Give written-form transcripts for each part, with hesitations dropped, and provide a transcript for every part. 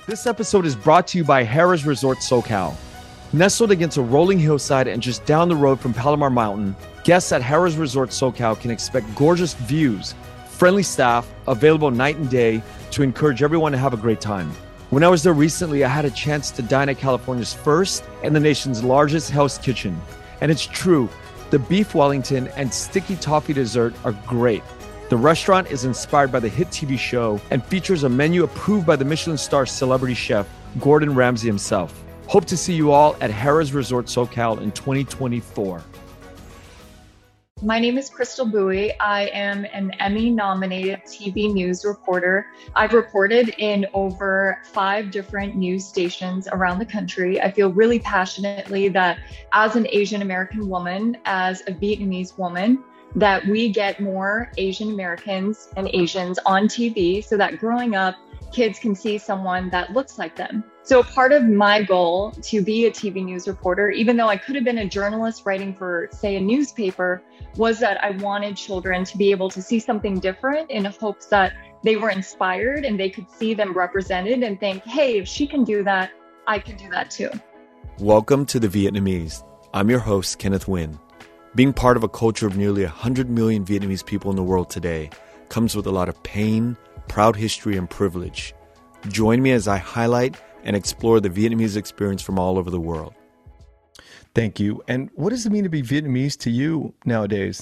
This episode is brought to you by Harrah's Resort SoCal. Nestled against a rolling hillside and just down the road from Palomar Mountain, guests at Harrah's Resort SoCal can expect gorgeous views, friendly staff, available night and day to encourage everyone to have a great time. When I was there recently, I had a chance to dine at California's first and the nation's largest Hell's Kitchen. And it's true, the beef Wellington and sticky toffee dessert are great. The restaurant is inspired by the hit TV show and features a menu approved by the Michelin star celebrity chef Gordon Ramsay himself. Hope to see you all at Harrah's Resort SoCal in 2024. My name is Crystal Bowie. I am an Emmy-nominated TV news reporter. I've reported in over 5 different news stations around the country. I feel really passionately that as an Asian American woman, as a Vietnamese woman, that we get more Asian Americans and Asians on TV so that growing up, kids can see someone that looks like them. So part of my goal to be a TV news reporter, even though I could have been a journalist writing for, say, a newspaper, was that I wanted children to be able to see something different in hopes that they were inspired and they could see them represented and think, hey, if she can do that, I can do that too. Welcome to The Vietnamese. I'm your host, Kenneth Nguyen. Being part of a culture of nearly 100 million Vietnamese people in the world today comes with a lot of pain, proud history, and privilege. Join me as I highlight and explore the Vietnamese experience from all over the world. Thank you. And what does it mean to be Vietnamese to you nowadays?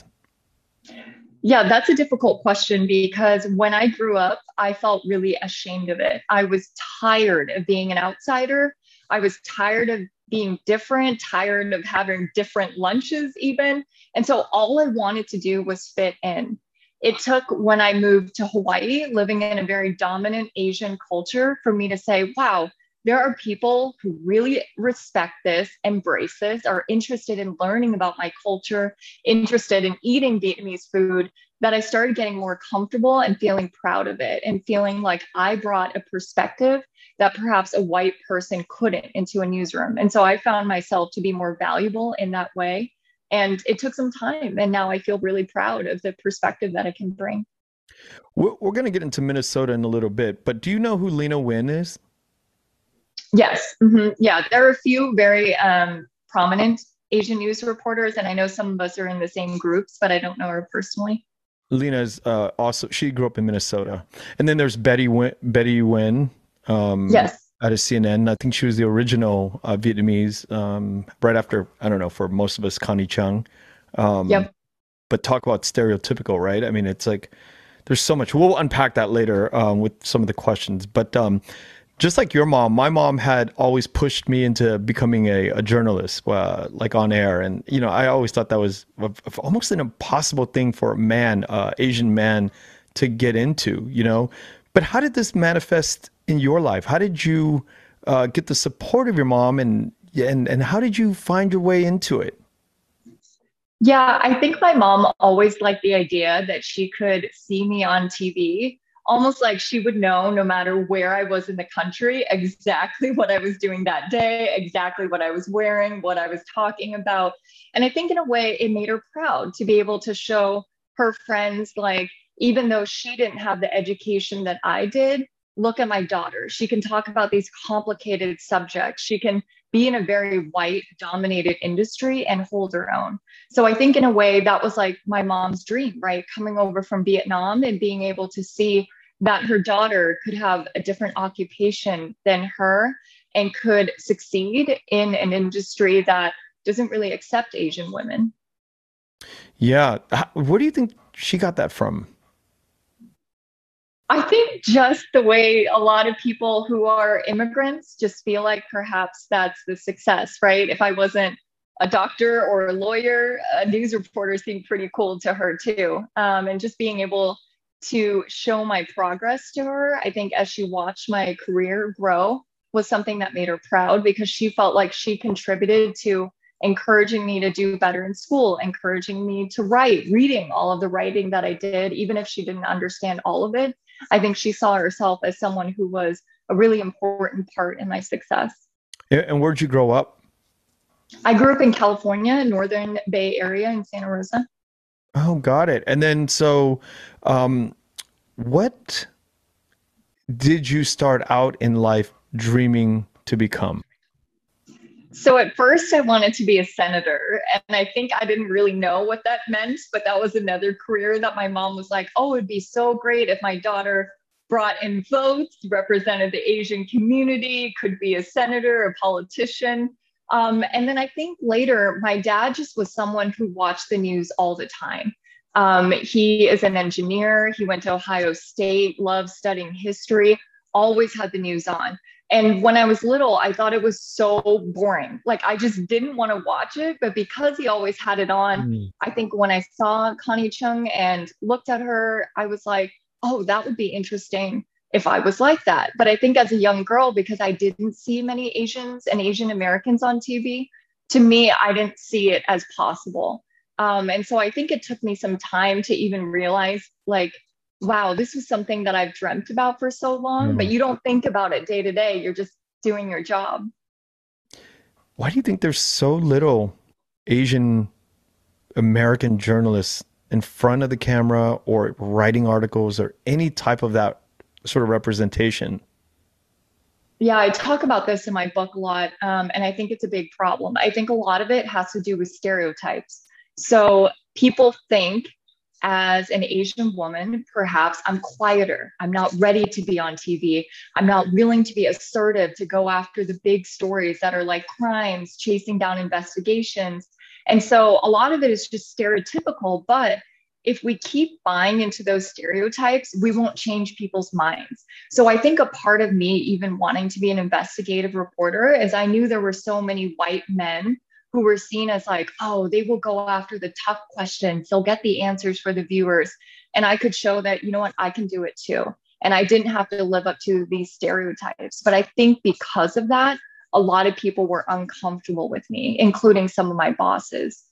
Yeah, that's a difficult question because when I grew up, I felt really ashamed of it. I was tired of being an outsider. I was tired of being different, tired of having different lunches even. And so all I wanted to do was fit in. It took when I moved to Hawaii, living in a very dominant Asian culture, for me to say, wow, there are people who really respect this, embrace this, are interested in learning about my culture, interested in eating Vietnamese food, that I started getting more comfortable and feeling proud of it and feeling like I brought a perspective that perhaps a white person couldn't into a newsroom. And so I found myself to be more valuable in that way. And it took some time. And now I feel really proud of the perspective that I can bring. We're going to get into Minnesota in a little bit, but do you know who Leana Wen is? Yes. Mm-hmm. Yeah, there are a few very prominent Asian news reporters, and I know some of us are in the same groups, but I don't know her personally. Leana's also, she grew up in Minnesota. And then there's Betty Nguyen. Yes. Out of CNN. I think she was the original Vietnamese, right after, I don't know, for most of us, Connie Chung. Yep. But talk about stereotypical, right? I mean, it's like, there's so much. We'll unpack that later with some of the questions. But just like your mom, my mom had always pushed me into becoming a journalist, like on air. And, you know, I always thought that was almost an impossible thing for a man, Asian man, to get into, you know. But how did this manifest in your life? How did you get the support of your mom, and how did you find your way into it? Yeah, I think my mom always liked the idea that she could see me on TV, almost like she would know no matter where I was in the country, exactly what I was doing that day, exactly what I was wearing, what I was talking about. And I think in a way it made her proud to be able to show her friends, like, even though she didn't have the education that I did, look at my daughter. She can talk about these complicated subjects. She can be in a very white dominated industry and hold her own. So I think in a way that was like my mom's dream, right? Coming over from Vietnam and being able to see that her daughter could have a different occupation than her and could succeed in an industry that doesn't really accept Asian women. Yeah. Where do you think she got that from? I think just the way a lot of people who are immigrants just feel like perhaps that's the success, right? If I wasn't a doctor or a lawyer, a news reporter seemed pretty cool to her too. And just being able to show my progress to her, I think as she watched my career grow, was something that made her proud because she felt like she contributed to encouraging me to do better in school, encouraging me to write, reading all of the writing that I did, even if she didn't understand all of it. I think she saw herself as someone who was a really important part in my success. And where'd you grow up? I grew up in California, Northern Bay Area in Santa Rosa. Oh, got it. And then, so what did you start out in life dreaming to become? So at first I wanted to be a senator, and I think I didn't really know what that meant, but that was another career that my mom was like, oh, it'd be so great if my daughter brought in votes, represented the Asian community, could be a senator, a politician. And then I think later, my dad just was someone who watched the news all the time. He is an engineer. He went to Ohio State, loved studying history, always had the news on. And when I was little, I thought it was so boring. Like I just didn't want to watch it. But because he always had it on, I think when I saw Connie Chung and looked at her, I was like, oh, that would be interesting if I was like that. But I think as a young girl, because I didn't see many Asians and Asian Americans on TV, to me, I didn't see it as possible. And so I think it took me some time to even realize, like, wow, this was something that I've dreamt about for so long, but you don't think about it day to day. You're just doing your job. Why do you think there's so little Asian American journalists in front of the camera or writing articles or any type of that sort of representation? Yeah, I talk about this in my book a lot, and I think it's a big problem. I think a lot of it has to do with stereotypes. So people think as an Asian woman, perhaps I'm quieter. I'm not ready to be on TV. I'm not willing to be assertive, to go after the big stories that are like crimes, chasing down investigations. And so a lot of it is just stereotypical, but if we keep buying into those stereotypes, we won't change people's minds. So I think a part of me even wanting to be an investigative reporter is I knew there were so many white men who were seen as like, oh, they will go after the tough questions. They'll get the answers for the viewers. And I could show that, you know what, I can do it too. And I didn't have to live up to these stereotypes. But I think because of that, a lot of people were uncomfortable with me, including some of my bosses.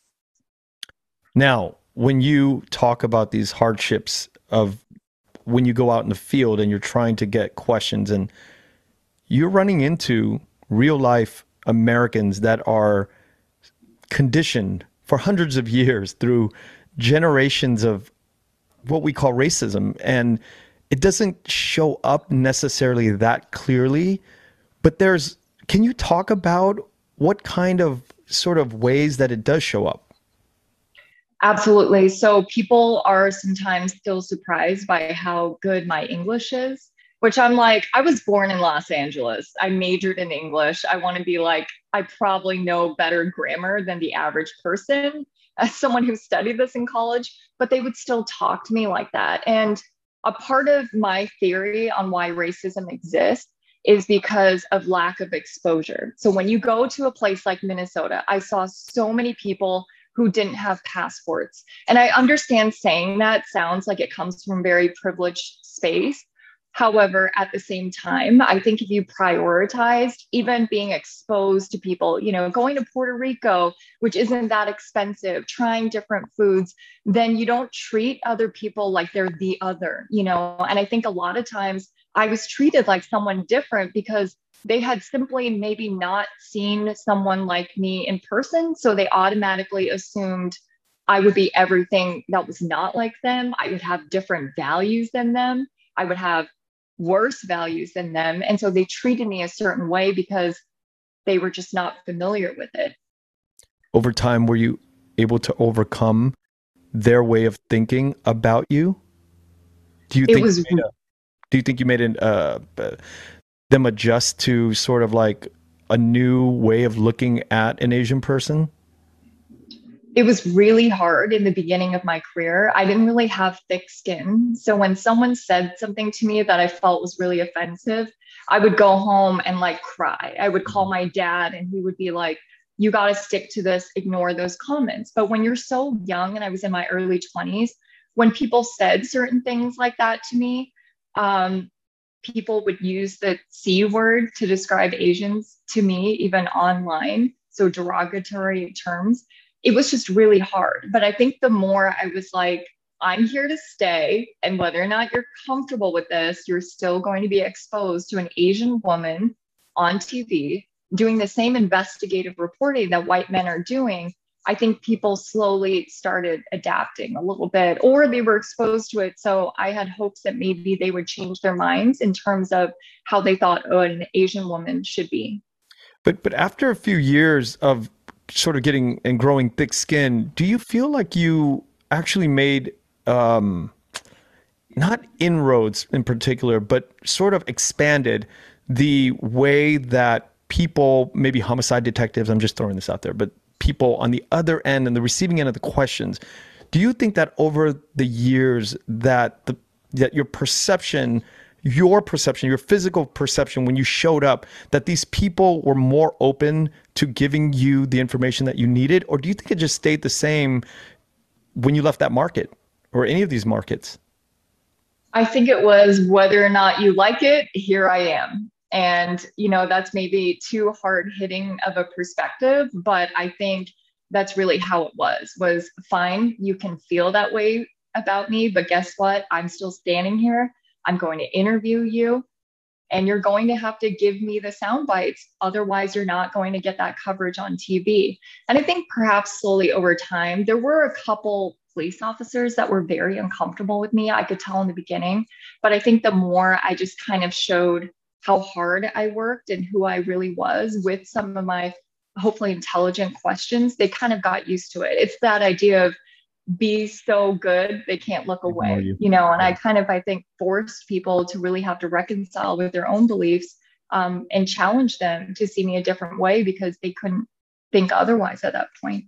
Now, when you talk about these hardships of when you go out in the field and you're trying to get questions and you're running into real life Americans that are conditioned for hundreds of years through generations of what we call racism, and it doesn't show up necessarily that clearly, but can you talk about what kind of sort of ways that it does show up? Absolutely. So people are sometimes still surprised by how good my English is, which I'm like, I was born in Los Angeles. I majored in English. I want to be like, I probably know better grammar than the average person as someone who studied this in college, but they would still talk to me like that. And a part of my theory on why racism exists is because of lack of exposure. So when you go to a place like Minnesota, I saw so many people who didn't have passports. And I understand saying that sounds like it comes from a very privileged space. However, at the same time, I think if you prioritized even being exposed to people, you know, going to Puerto Rico, which isn't that expensive, trying different foods, then you don't treat other people like they're the other, you know. And I think a lot of times I was treated like someone different because they had simply maybe not seen someone like me in person. So they automatically assumed I would be everything that was not like them. I would have different values than them. I would have worse values than them. And so they treated me a certain way because they were just not familiar with it. Over time, were you able to overcome their way of thinking about you? Do you think you made them adjust to sort of like a new way of looking at an Asian person? It was really hard in the beginning of my career. I didn't really have thick skin. So when someone said something to me that I felt was really offensive, I would go home and like cry. I would call my dad and he would be like, you got to stick to this, ignore those comments. But when you're so young, and I was in my early 20s, when people said certain things like that to me, people would use the C word to describe Asians to me, even online. So derogatory terms. It was just really hard. But I think the more I was like, I'm here to stay. And whether or not you're comfortable with this, you're still going to be exposed to an Asian woman on TV doing the same investigative reporting that white men are doing. I think people slowly started adapting a little bit, or they were exposed to it. So I had hopes that maybe they would change their minds in terms of how they thought an Asian woman should be. But after a few years of sort of getting and growing thick skin, do you feel like you actually made not inroads in particular, but sort of expanded the way that people, maybe homicide detectives, I'm just throwing this out there, but people on the other end and the receiving end of the questions, do you think that over the years that that your perception, your physical perception when you showed up, that these people were more open to giving you the information that you needed? Or do you think it just stayed the same when you left that market or any of these markets? I think it was whether or not you like it, here I am. And, that's maybe too hard hitting of a perspective, but I think that's really how it was fine. You can feel that way about me, but guess what? I'm still standing here. I'm going to interview you and you're going to have to give me the sound bites. Otherwise, you're not going to get that coverage on TV. And I think perhaps slowly over time, there were a couple police officers that were very uncomfortable with me. I could tell in the beginning, but I think the more I just kind of showed how hard I worked and who I really was with some of my hopefully intelligent questions, they kind of got used to it. It's that idea of be so good they can't look away, and I think forced people to really have to reconcile with their own beliefs, and challenge them to see me a different way because they couldn't think otherwise at that point.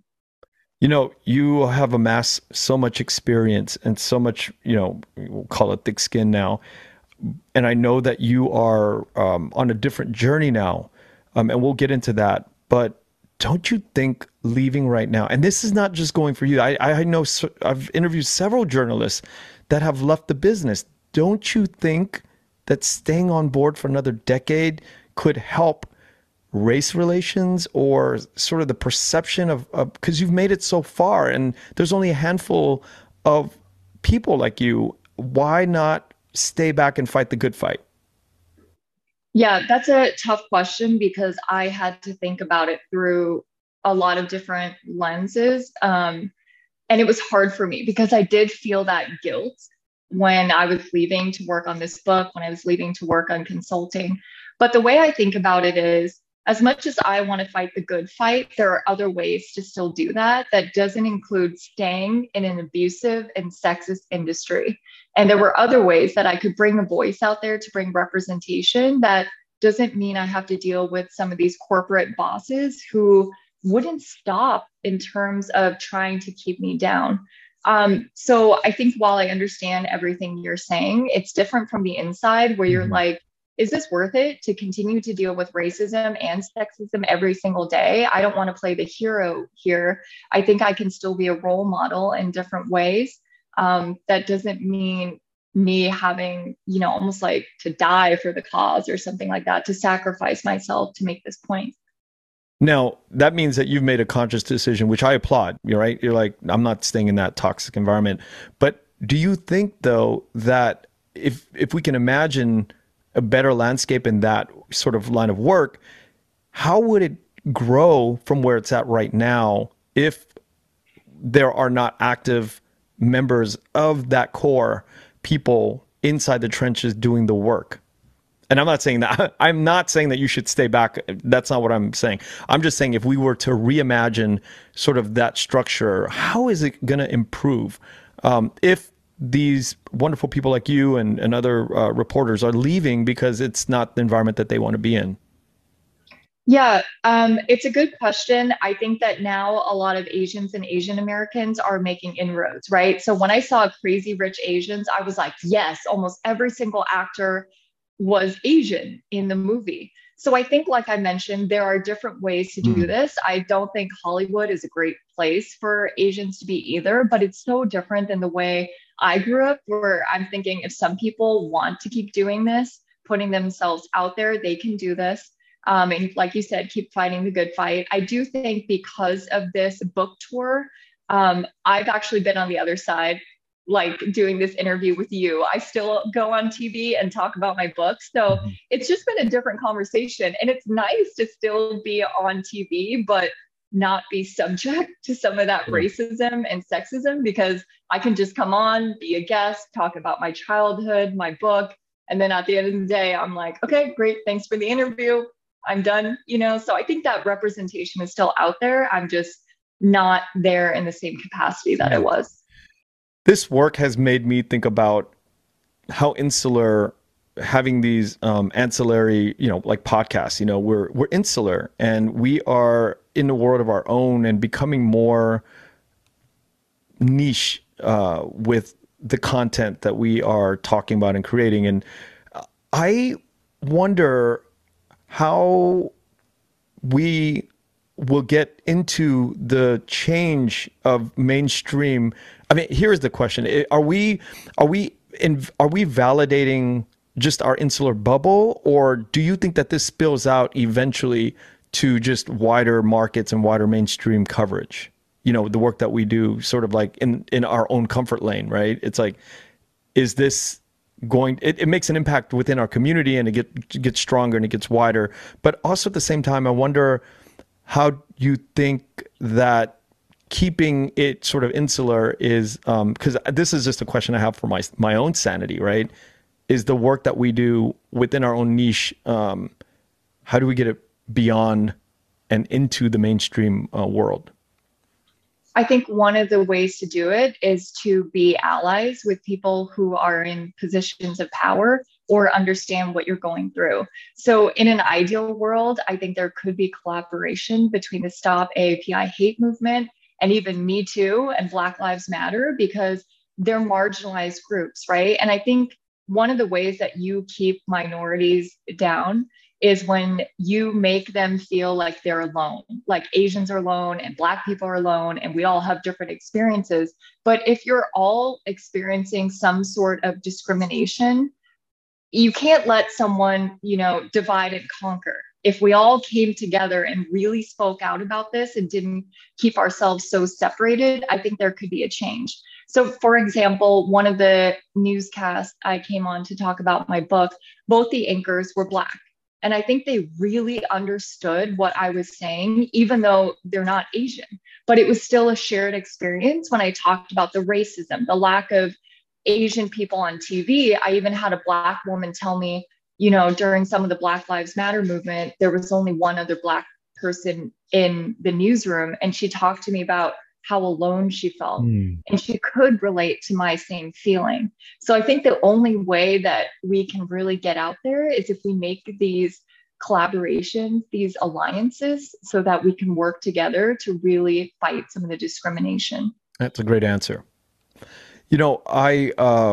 You have amassed so much experience and so much, we'll call it thick skin now. And I know that you are on a different journey now, and we'll get into that. But don't you think leaving right now, and this is not just going for you, I know I've interviewed several journalists that have left the business. Don't you think that staying on board for another decade could help race relations or sort of the perception of because you've made it so far and there's only a handful of people like you? Why not stay back and fight the good fight? Yeah, that's a tough question because I had to think about it through a lot of different lenses. And it was hard for me because I did feel that guilt when I was leaving to work on this book, when I was leaving to work on consulting. But the way I think about it is, as much as I want to fight the good fight, there are other ways to still do that. That doesn't include staying in an abusive and sexist industry. And there were other ways that I could bring a voice out there to bring representation. That doesn't mean I have to deal with some of these corporate bosses who wouldn't stop in terms of trying to keep me down. So I think while I understand everything you're saying, it's different from the inside where you're like, is this worth it to continue to deal with racism and sexism every single day? I don't want to play the hero here. I think I can still be a role model in different ways. That doesn't mean me having, almost like to die for the cause or something like that, to sacrifice myself to make this point. Now, that means that you've made a conscious decision, which I applaud. You're right. You're like, I'm not staying in that toxic environment. But do you think, though, that if we can imagine a better landscape in that sort of line of work, how would it grow from where it's at right now if there are not active members of that core people inside the trenches doing the work? And I'm not saying that you should stay back. That's not what I'm saying. I'm just saying if we were to reimagine sort of that structure, how is it going to improve if these wonderful people like you and other reporters are leaving because it's not the environment that they want to be in? Yeah, it's a good question. I think that now a lot of Asians and Asian Americans are making inroads, right? So when I saw Crazy Rich Asians, I was like, yes, almost every single actor was Asian in the movie. So I think, like I mentioned, there are different ways to do this. I don't think Hollywood is a great place for Asians to be either, but it's so different than the way I grew up, where I'm thinking if some people want to keep doing this, putting themselves out there, they can do this. And like you said, keep fighting the good fight. I do think because of this book tour, I've actually been on the other side, like doing this interview with you. I still go on TV and talk about my book. So it's just been a different conversation. And it's nice to still be on TV, but not be subject to some of that racism and sexism, because I can just come on, be a guest, talk about my childhood, my book. And then at the end of the day, I'm like, okay, great. Thanks for the interview. I'm done. So I think that representation is still out there. I'm just not there in the same capacity that I was. This work has made me think about how insular having these ancillary, like podcasts, we're insular and we are in a world of our own and becoming more niche with the content that we are talking about and creating. And I wonder how we will get into the change of mainstream. I mean, here's the question: Are we validating just our insular bubble, or do you think that this spills out eventually to just wider markets and wider mainstream coverage? The work that we do, sort of like in our own comfort lane, right? It's like, is this going? It makes an impact within our community, and it gets stronger and it gets wider. But also at the same time, I wonder how you think that keeping it sort of insular is, because this is just a question I have for my own sanity, right? Is the work that we do within our own niche, how do we get it beyond and into the mainstream world? I think one of the ways to do it is to be allies with people who are in positions of power or understand what you're going through. So in an ideal world, I think there could be collaboration between the Stop AAPI hate movement and even Me Too and Black Lives Matter, because they're marginalized groups, right? And I think one of the ways that you keep minorities down is when you make them feel like they're alone, like Asians are alone and Black people are alone, and we all have different experiences. But if you're all experiencing some sort of discrimination, you can't let someone, divide and conquer. If we all came together and really spoke out about this and didn't keep ourselves so separated, I think there could be a change. So, for example, one of the newscasts I came on to talk about my book, both the anchors were Black. And I think they really understood what I was saying, even though they're not Asian. But it was still a shared experience when I talked about the racism, the lack of Asian people on TV. I even had a Black woman tell me, during some of the Black Lives Matter movement, there was only one other Black person in the newsroom. And she talked to me about how alone she felt. And she could relate to my same feeling. So I think the only way that we can really get out there is if we make these collaborations, these alliances, so that we can work together to really fight some of the discrimination. That's a great answer. I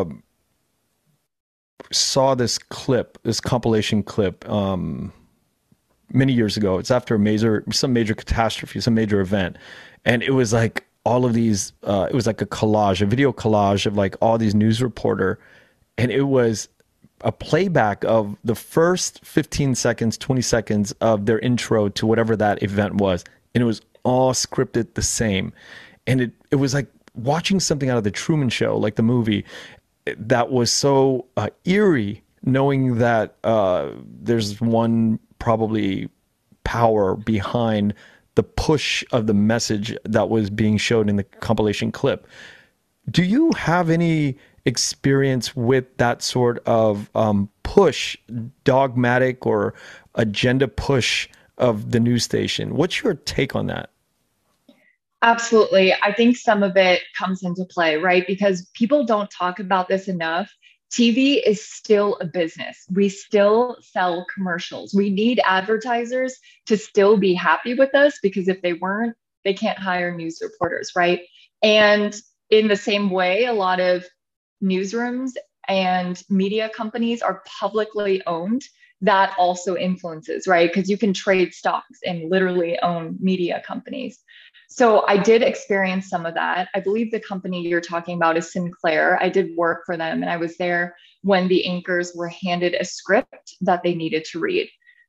saw this compilation clip many years ago. It's after some major catastrophe, some major event. And it was like all of these, it was like a video collage of like all these news reporter. And it was a playback of the first 15 seconds, 20 seconds of their intro to whatever that event was. And it was all scripted the same. And it was like watching something out of the Truman Show, like the movie, that was so eerie, knowing that there's one probably power behind the push of the message that was being shown in the compilation clip. Do you have any experience with that sort of push, dogmatic or agenda push of the news station? What's your take on that? Absolutely. I think some of it comes into play, right? Because people don't talk about this enough. TV is still a business. We still sell commercials. We need advertisers to still be happy with us, because if they weren't, they can't hire news reporters, right? And in the same way, a lot of newsrooms and media companies are publicly owned. That also influences, right? Because you can trade stocks and literally own media companies. So I did experience some of that. I believe the company you're talking about is Sinclair. I did work for them, and I was there when the anchors were handed a script that they needed to read.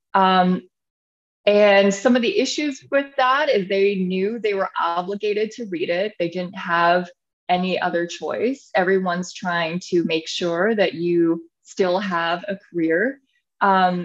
And some of the issues with that is they knew they were obligated to read it. They didn't have any other choice. Everyone's trying to make sure that you still have a career.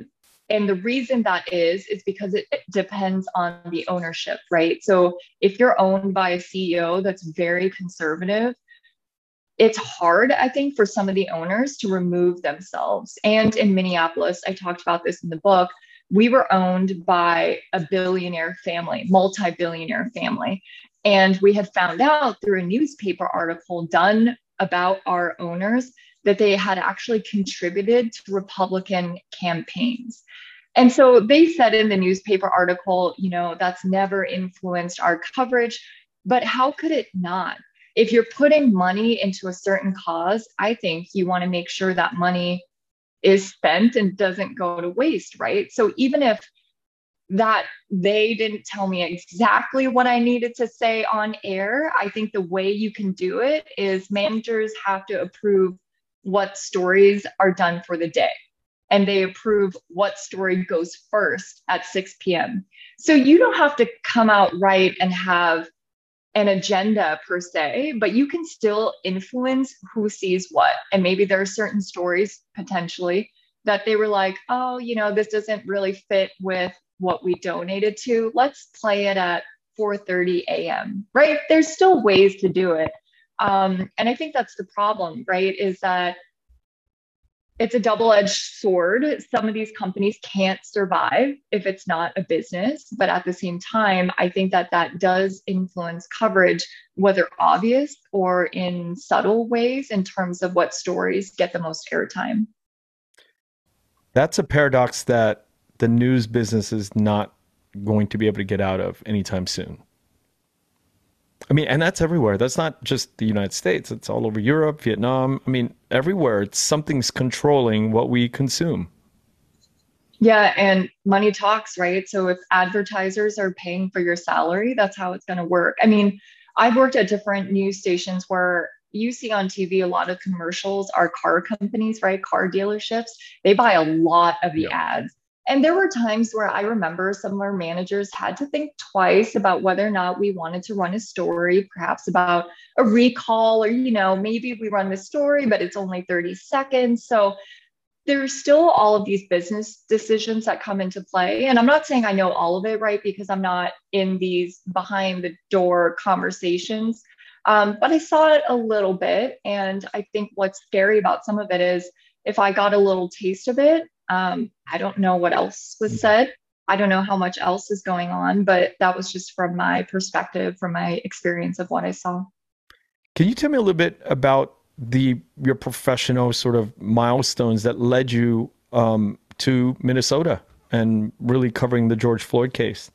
And the reason that is because it depends on the ownership, right? So if you're owned by a CEO that's very conservative, it's hard, I think, for some of the owners to remove themselves. And in Minneapolis, I talked about this in the book, we were owned by a billionaire family, multi-billionaire family. And we had found out through a newspaper article done about our owners that they had actually contributed to Republican campaigns. And so they said in the newspaper article, that's never influenced our coverage, but how could it not? If you're putting money into a certain cause, I think you want to make sure that money is spent and doesn't go to waste, right? So even if that they didn't tell me exactly what I needed to say on air, I think the way you can do it is managers have to approve what stories are done for the day. And they approve what story goes first at 6 p.m. So you don't have to come out right and have an agenda per se, but you can still influence who sees what. And maybe there are certain stories potentially that they were like, oh, this doesn't really fit with what we donated to. Let's play it at 4:30 a.m., right? There's still ways to do it. And I think that's the problem, right? Is that it's a double-edged sword. Some of these companies can't survive if it's not a business. But at the same time, I think that does influence coverage, whether obvious or in subtle ways, in terms of what stories get the most airtime. That's a paradox that the news business is not going to be able to get out of anytime soon. I mean, and that's everywhere. That's not just the United States. It's all over Europe, Vietnam. I mean, everywhere. Something's controlling what we consume. Yeah, and money talks, right? So if advertisers are paying for your salary, that's how it's going to work. I mean, I've worked at different news stations where you see on TV a lot of commercials are car companies, right? Car dealerships. They buy a lot of the ads. And there were times where I remember some of our managers had to think twice about whether or not we wanted to run a story, perhaps about a recall, or, maybe we run the story, but it's only 30 seconds. So there's still all of these business decisions that come into play. And I'm not saying I know all of it, right? Because I'm not in these behind the door conversations. But I saw it a little bit. And I think what's scary about some of it is if I got a little taste of it, I don't know what else was said. I don't know how much else is going on, but that was just from my perspective, from my experience of what I saw. Can you tell me a little bit about your professional sort of milestones that led you to Minnesota and really covering the George Floyd case?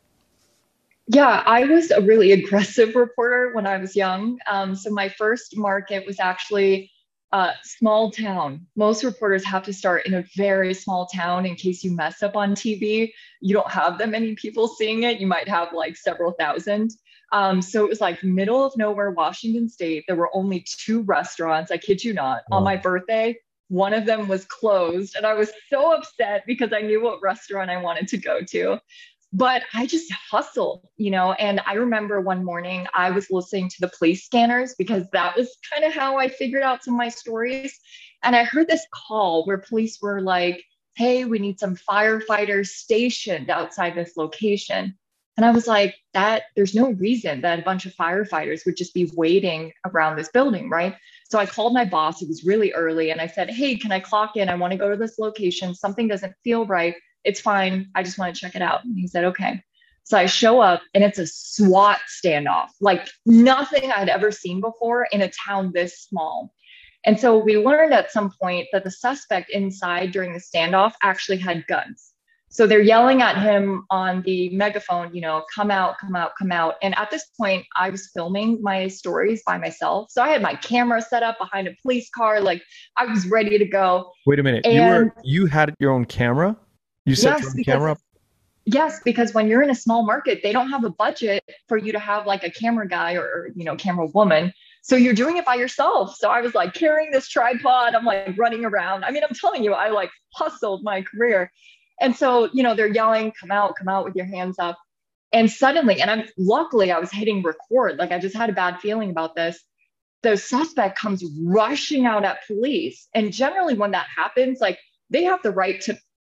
Yeah, I was a really aggressive reporter when I was young. So my first market was actually small town. Most reporters have to start in a very small town in case you mess up on TV. You don't have that many people seeing it. You might have like several thousand. So it was like middle of nowhere, Washington State. There were only 2 restaurants. I kid you not. Wow. On my birthday, one of them was closed. And I was so upset because I knew what restaurant I wanted to go to. But I just hustled, and I remember one morning I was listening to the police scanners because that was kind of how I figured out some of my stories. And I heard this call where police were like, hey, we need some firefighters stationed outside this location. And I was like, there's no reason that a bunch of firefighters would just be waiting around this building, right? So I called my boss. It was really early. And I said, hey, can I clock in? I want to go to this location. Something doesn't feel right. It's fine. I just want to check it out. And he said, okay. So I show up and it's a SWAT standoff, like nothing I'd ever seen before in a town this small. And so we learned at some point that the suspect inside during the standoff actually had guns. So they're yelling at him on the megaphone, come out, come out, come out. And at this point, I was filming my stories by myself. So I had my camera set up behind a police car. Like I was ready to go. Wait a minute. And you had your own camera? You set your own camera up? Yes, because when you're in a small market, they don't have a budget for you to have like a camera guy or camera woman. So you're doing it by yourself. So I was like carrying this tripod. I'm like running around. I mean, I'm telling you, I like hustled my career. And so, they're yelling, come out with your hands up. And suddenly, and luckily I was hitting record. Like I just had a bad feeling about this. The suspect comes rushing out at police. And generally when that happens, like they have the right to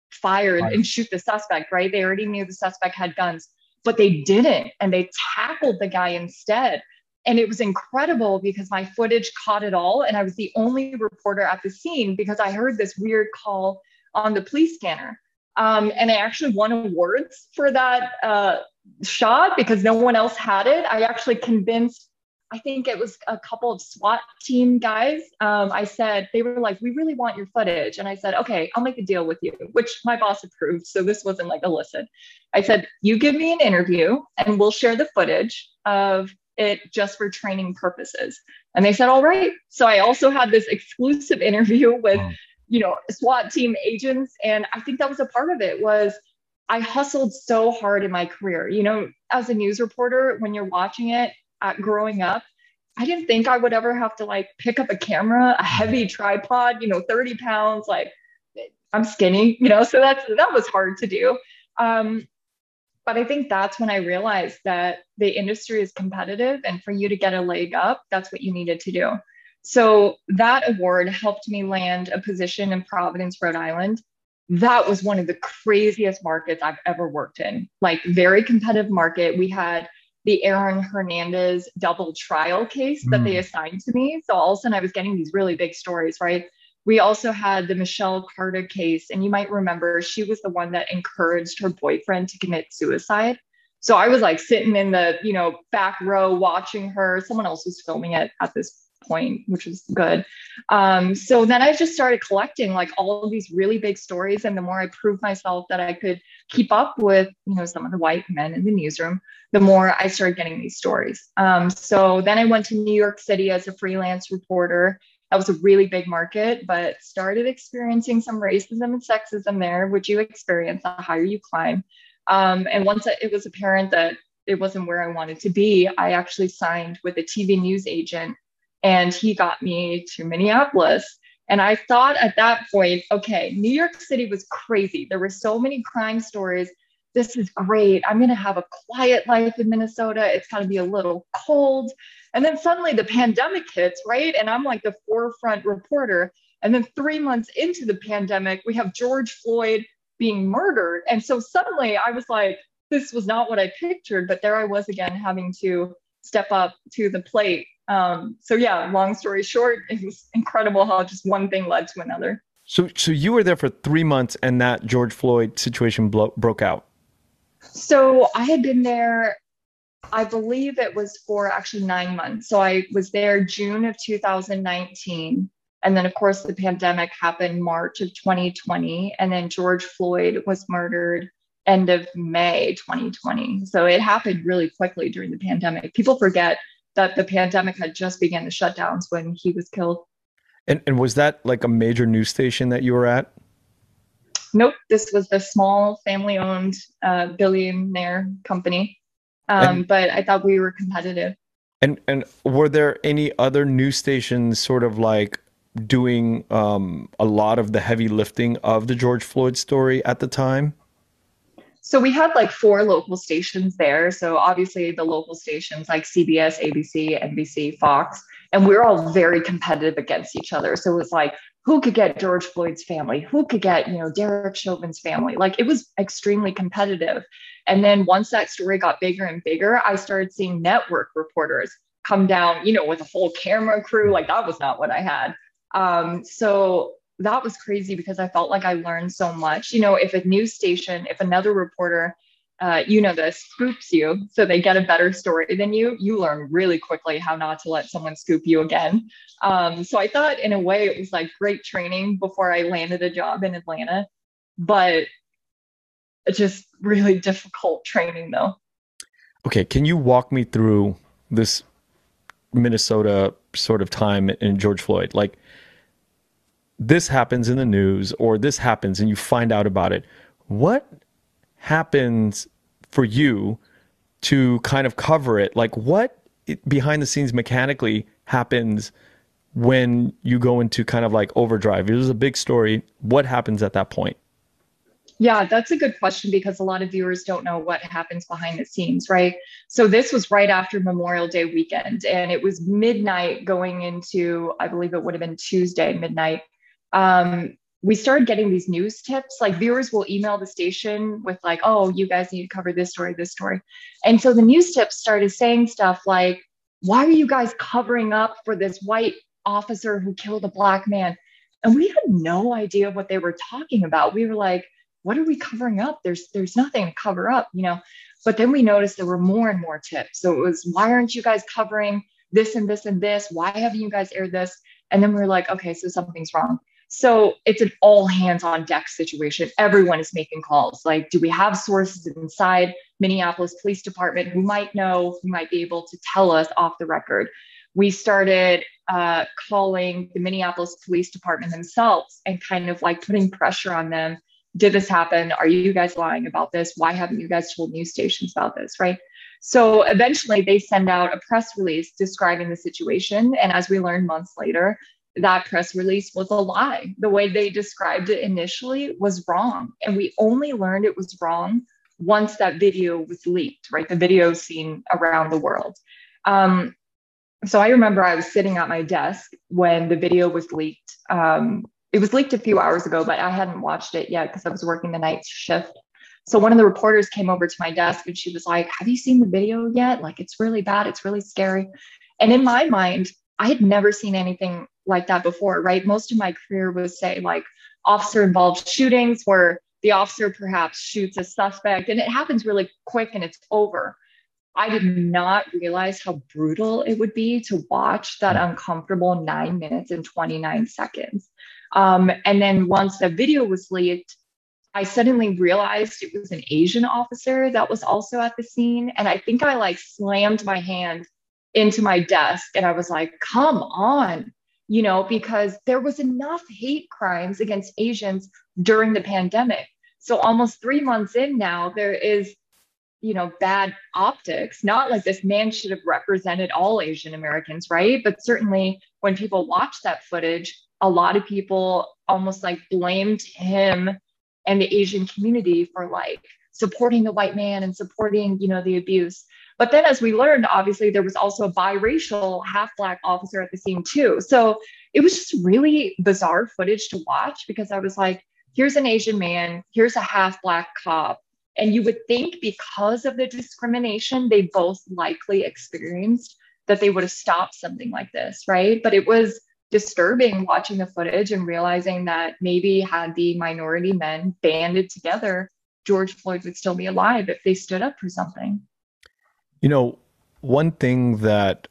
fire Right. and shoot the suspect, right? They already knew the suspect had guns, but they didn't. And they tackled the guy instead. And it was incredible because my footage caught it all. And I was the only reporter at the scene because I heard this weird call on the police scanner. And I actually won awards for that shot because no one else had it. I actually convinced, I think it was a couple of SWAT team guys. I said, they were like, we really want your footage. And I said, okay, I'll make a deal with you, which my boss approved. So this wasn't like illicit. I said, you give me an interview and we'll share the footage of it just for training purposes. And they said, all right. So I also had this exclusive interview with, SWAT team agents. And I think that was a part of it was I hustled so hard in my career. As a news reporter, when you're watching it growing up, I didn't think I would ever have to like pick up a camera, a heavy tripod, 30 pounds, like I'm skinny, so that was hard to do. But I think that's when I realized that the industry is competitive and for you to get a leg up, that's what you needed to do. So that award helped me land a position in Providence, Rhode Island. That was one of the craziest markets I've ever worked in, like very competitive market. We had the Aaron Hernandez double trial case that they assigned to me. So all of a sudden I was getting these really big stories, right? We also had the Michelle Carter case. And you might remember she was the one that encouraged her boyfriend to commit suicide. So I was like sitting in the, back row watching her. Someone else was filming it at this point, which was good. So then I just started collecting like all of these really big stories. And the more I proved myself that I could keep up with, some of the white men in the newsroom, the more I started getting these stories. So then I went to New York City as a freelance reporter. That was a really big market, but started experiencing some racism and sexism there, which you experience the higher you climb. And once it was apparent that it wasn't where I wanted to be, I actually signed with a TV news agent and he got me to Minneapolis. And I thought at that point, okay, New York City was crazy. There were so many crime stories. This is great. I'm going to have a quiet life in Minnesota. It's going to be a little cold. And then suddenly the pandemic hits, right? And I'm like the forefront reporter. And then 3 months into the pandemic, we have George Floyd being murdered. And so suddenly I was like, this was not what I pictured, but there I was again, having to step up to the plate. So yeah, long story short, it was incredible how just one thing led to another. So you were there for 3 months and that George Floyd situation broke out. So I had been there, I believe it was for actually 9 months. So I was there June of 2019. And then of course the pandemic happened March of 2020. And then George Floyd was murdered end of May 2020. So it happened really quickly during the pandemic. People forget that the pandemic had just begun the shutdowns when he was killed. And was that like a major news station that you were at? Nope. This was the small family-owned billionaire company. But I thought we were competitive. And were there any other news stations sort of like doing a lot of the heavy lifting of the George Floyd story at the time? So we had like 4 local stations there. So obviously the local stations like CBS, ABC, NBC, Fox, and we're all very competitive against each other. So it was like, who could get George Floyd's family? Who could get, Derek Chauvin's family? Like it was extremely competitive. And then once that story got bigger and bigger, I started seeing network reporters come down, with a whole camera crew. Like that was not what I had. So that was crazy because I felt like I learned so much. If a news station, if another reporter, this scoops you, so they get a better story than you learn really quickly how not to let someone scoop you again. So I thought in a way it was like great training before I landed a job in Atlanta, but it's just really difficult training though. Okay. Can you walk me through this Minnesota sort of time in George Floyd? Like, this happens in the news or this happens and you find out about it. What happens for you to kind of cover it? Like what behind the scenes mechanically happens when you go into kind of like overdrive? It was a big story. What happens at that point? Yeah, that's a good question because a lot of viewers don't know what happens behind the scenes, right? So this was right after Memorial Day weekend and it was midnight going into, I believe it would have been Tuesday midnight. we started getting these news tips. Like viewers will email the station with like, oh, you guys need to cover this story, this story. And so the news tips started saying stuff like, why are you guys covering up for this white officer who killed a black man? And we had no idea what they were talking about. We were like, what are we covering up? There's nothing to cover up, you know? But then we noticed there were more and more tips. So it was, why aren't you guys covering this and this and this? Why haven't you guys aired this? And then we were like, okay, so something's wrong. So it's an all hands on deck situation. Everyone is making calls. Like, do we have sources inside Minneapolis Police Department who might know, who might be able to tell us off the record? We started calling the Minneapolis Police Department themselves and kind of like putting pressure on them. Did this happen? Are you guys lying about this? Why haven't you guys told news stations about this? Right. So eventually they send out a press release describing the situation. And as we learned months later, that press release was a lie. The way they described it initially was wrong. And we only learned it was wrong once that video was leaked, right? The video seen around the world. So I remember I was sitting at my desk when the video was leaked. It was leaked a few hours ago, but I hadn't watched it yet because I was working the night shift. So one of the reporters came over to my desk and she was like, have you seen the video yet? Like, it's really bad. It's really scary. And in my mind, I had never seen anything like that before, right? Most of my career was, say, like officer involved shootings where the officer perhaps shoots a suspect and it happens really quick and it's over. I did not realize how brutal it would be to watch that uncomfortable 9 minutes and 29 seconds. And then once the video was leaked, I suddenly realized it was an Asian officer that was also at the scene. And I think I like slammed my hand into my desk and I was like, come on, you know, because there was enough hate crimes against Asians during the pandemic. So almost 3 months in now, there is, you know, bad optics. Not like this man should have represented all Asian Americans, right? But certainly when people watch that footage, a lot of people almost like blamed him and the Asian community for like supporting the white man and supporting, you know, the abuse. But then as we learned, obviously there was also a biracial half Black officer at the scene too. So it was just really bizarre footage to watch because I was like, here's an Asian man, here's a half Black cop. And you would think because of the discrimination they both likely experienced that they would have stopped something like this, right? But it was disturbing watching the footage and realizing that maybe had the minority men banded together, George Floyd would still be alive if they stood up for something. You know, one thing that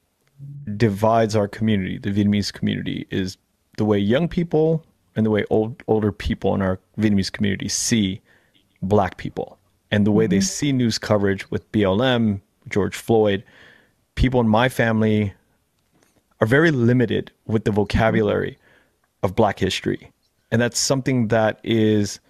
divides our community, the Vietnamese community, is the way young people and the way older people in our Vietnamese community see Black people and the way they see news coverage with BLM, George Floyd. People in my family are very limited with the vocabulary of Black history. And that's something that is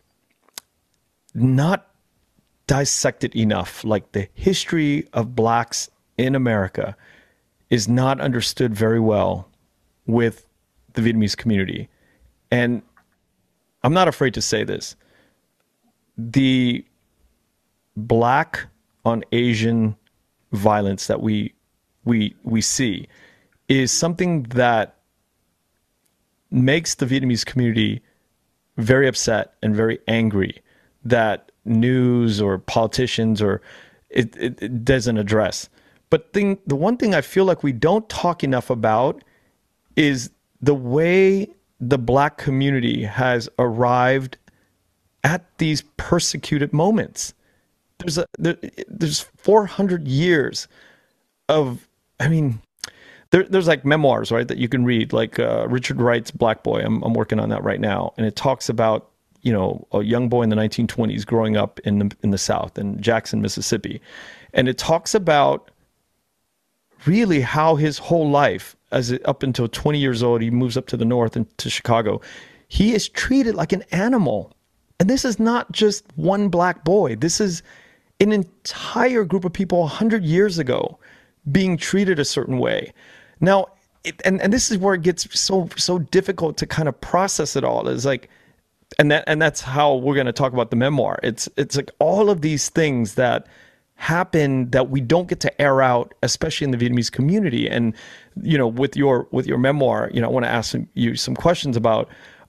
not dissected enough. Like the history of Blacks in America is not understood very well with the Vietnamese community. And I'm not afraid to say this. The Black on Asian violence that we see is something that makes the Vietnamese community very upset and very angry that news or politicians or it doesn't address. But the one thing I feel like we don't talk enough about is the way the Black community has arrived at these persecuted moments. There's 400 years of, I mean, there's like memoirs, right, that you can read, like Richard Wright's Black Boy. I'm working on that right now, and it talks about, you know, a young boy in the 1920s growing up in the South in Jackson, Mississippi, and it talks about really how his whole life, up until 20 years old, he moves up to the north and to Chicago, he is treated like an animal. And this is not just one Black boy. This is an entire group of people 100 years ago being treated a certain way. Now, and this is where it gets so difficult to kind of process it all. Is like, and that's how we're going to talk about the memoir. It's like all of these things that happen that we don't get to air out, especially in the Vietnamese community. And, you know, with your memoir, you know, I want to ask you some questions about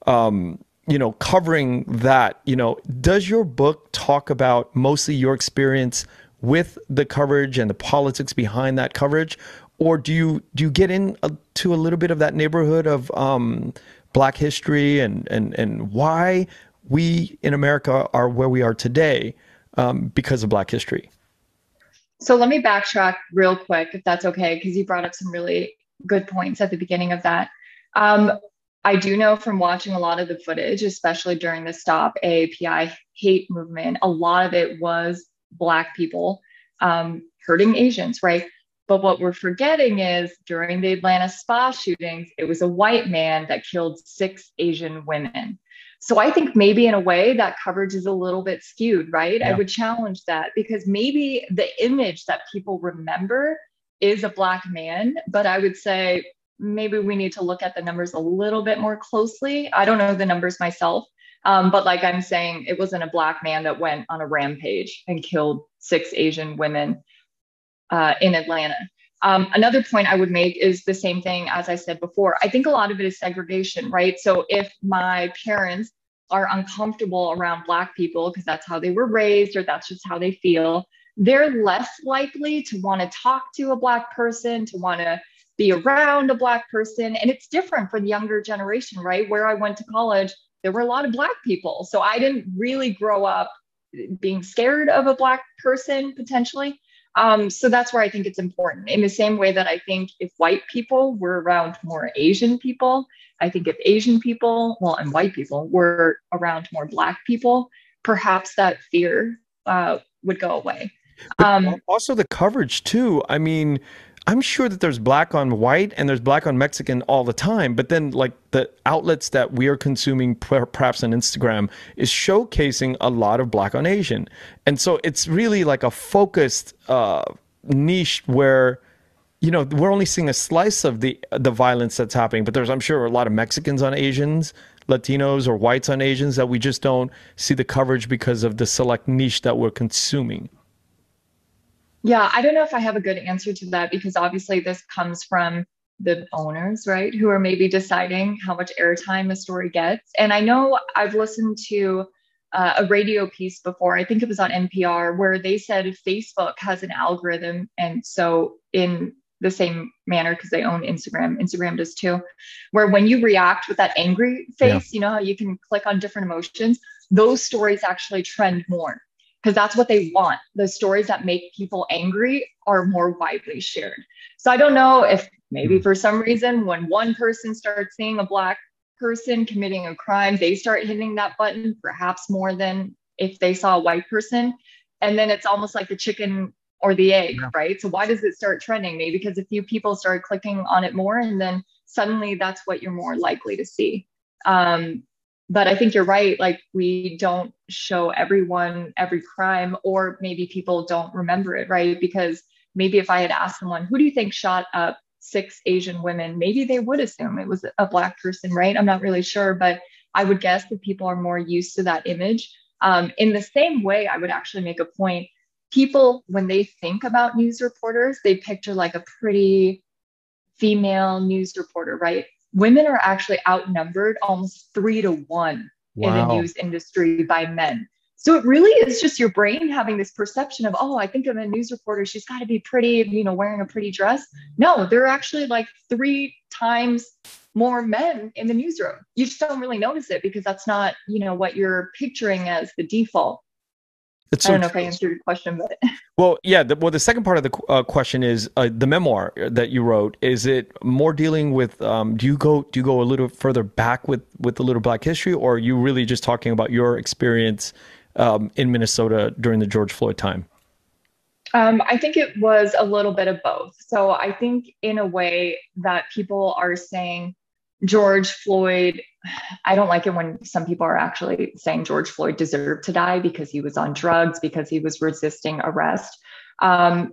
covering that, does your book talk about mostly your experience with the coverage and the politics behind that coverage? Or do you get into a little bit of that neighborhood of Black history and why we in America are where we are today because of Black history? So let me backtrack real quick, if that's okay, because you brought up some really good points at the beginning of that. I do know from watching a lot of the footage, especially during the Stop AAPI hate movement, a lot of it was Black people hurting Asians, right? But what we're forgetting is during the Atlanta spa shootings, it was a white man that killed 6 Asian women. So I think maybe in a way that coverage is a little bit skewed, right? Yeah. I would challenge that because maybe the image that people remember is a Black man, but I would say maybe we need to look at the numbers a little bit more closely. I don't know the numbers myself, but like I'm saying, it wasn't a Black man that went on a rampage and killed 6 Asian women in Atlanta. Another point I would make is the same thing as I said before. I think a lot of it is segregation, right? So if my parents are uncomfortable around Black people because that's how they were raised or that's just how they feel, they're less likely to want to talk to a Black person, to want to be around a Black person. And it's different for the younger generation, right? Where I went to college, there were a lot of Black people. So I didn't really grow up being scared of a Black person potentially. So that's where I think it's important. In the same way that I think if white people were around more Asian people, I think if Asian people, well, and white people were around more Black people, perhaps that fear would go away. Also the coverage too. I mean, I'm sure that there's Black on white and there's Black on Mexican all the time, but then like the outlets that we are consuming perhaps on Instagram is showcasing a lot of Black on Asian. And so it's really like a focused niche where, we're only seeing a slice of the violence that's happening, but there's, I'm sure, a lot of Mexicans on Asians, Latinos or whites on Asians that we just don't see the coverage because of the select niche that we're consuming. Yeah, I don't know if I have a good answer to that because obviously this comes from the owners, right? Who are maybe deciding how much airtime a story gets. And I know I've listened to a radio piece before, I think it was on NPR, where they said Facebook has an algorithm. And so in the same manner, because they own Instagram does too, where when you react with that angry face, you know how you can click on different emotions, those stories actually trend more. Because that's what they want. The stories that make people angry are more widely shared. So I don't know if maybe for some reason, when one person starts seeing a Black person committing a crime, they start hitting that button, perhaps more than if they saw a white person. And then it's almost like the chicken or the egg, right? So why does it start trending? Maybe because a few people started clicking on it more, and then suddenly that's what you're more likely to see. But I think you're right. Like we don't show everyone every crime, or maybe people don't remember it, right? Because maybe if I had asked someone, who do you think shot up 6 Asian women? Maybe they would assume it was a Black person, right? I'm not really sure, but I would guess that people are more used to that image. In the same way, I would actually make a point. People, when they think about news reporters, they picture like a pretty female news reporter, right? Women are actually outnumbered almost 3 to 1 in the news industry by men. So it really is just your brain having this perception of, oh, I think of a news reporter, she's got to be pretty, wearing a pretty dress. No, there are actually like 3 times more men in the newsroom. You just don't really notice it because that's not, what you're picturing as the default. I don't know if I answered your question, but well, yeah. The second part of the question is the memoir that you wrote. Is it more dealing with? Do you go a little further back with a little Black history, or are you really just talking about your experience in Minnesota during the George Floyd time? I think it was a little bit of both. So I think in a way that people are saying George Floyd, I don't like it when some people are actually saying George Floyd deserved to die because he was on drugs, because he was resisting arrest. I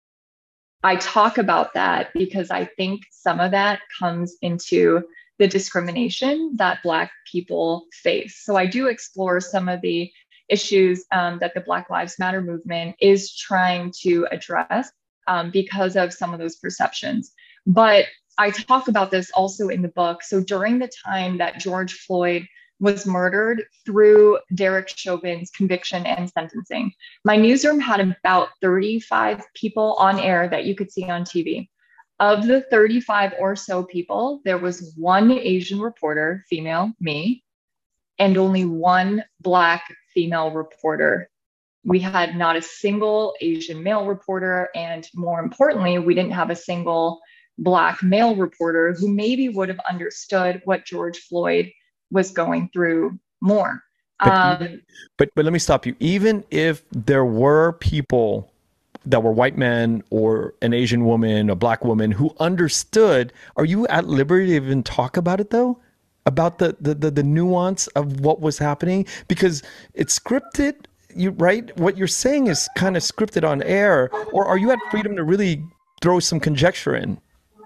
talk about that because I think some of that comes into the discrimination that Black people face. So I do explore some of the issues that the Black Lives Matter movement is trying to address because of some of those perceptions. But I talk about this also in the book. So during the time that George Floyd was murdered through Derek Chauvin's conviction and sentencing, my newsroom had about 35 people on air that you could see on TV. Of the 35 or so people, there was one Asian reporter, female, me, and only one Black female reporter. We had not a single Asian male reporter. And more importantly, we didn't have a single Black male reporter who maybe would have understood what George Floyd was going through more. But let me stop you. Even if there were people that were white men or an Asian woman, a Black woman who understood, are you at liberty to even talk about it though? About the nuance of what was happening? Because it's scripted, right? What you're saying is kind of scripted on air, or are you at freedom to really throw some conjecture in?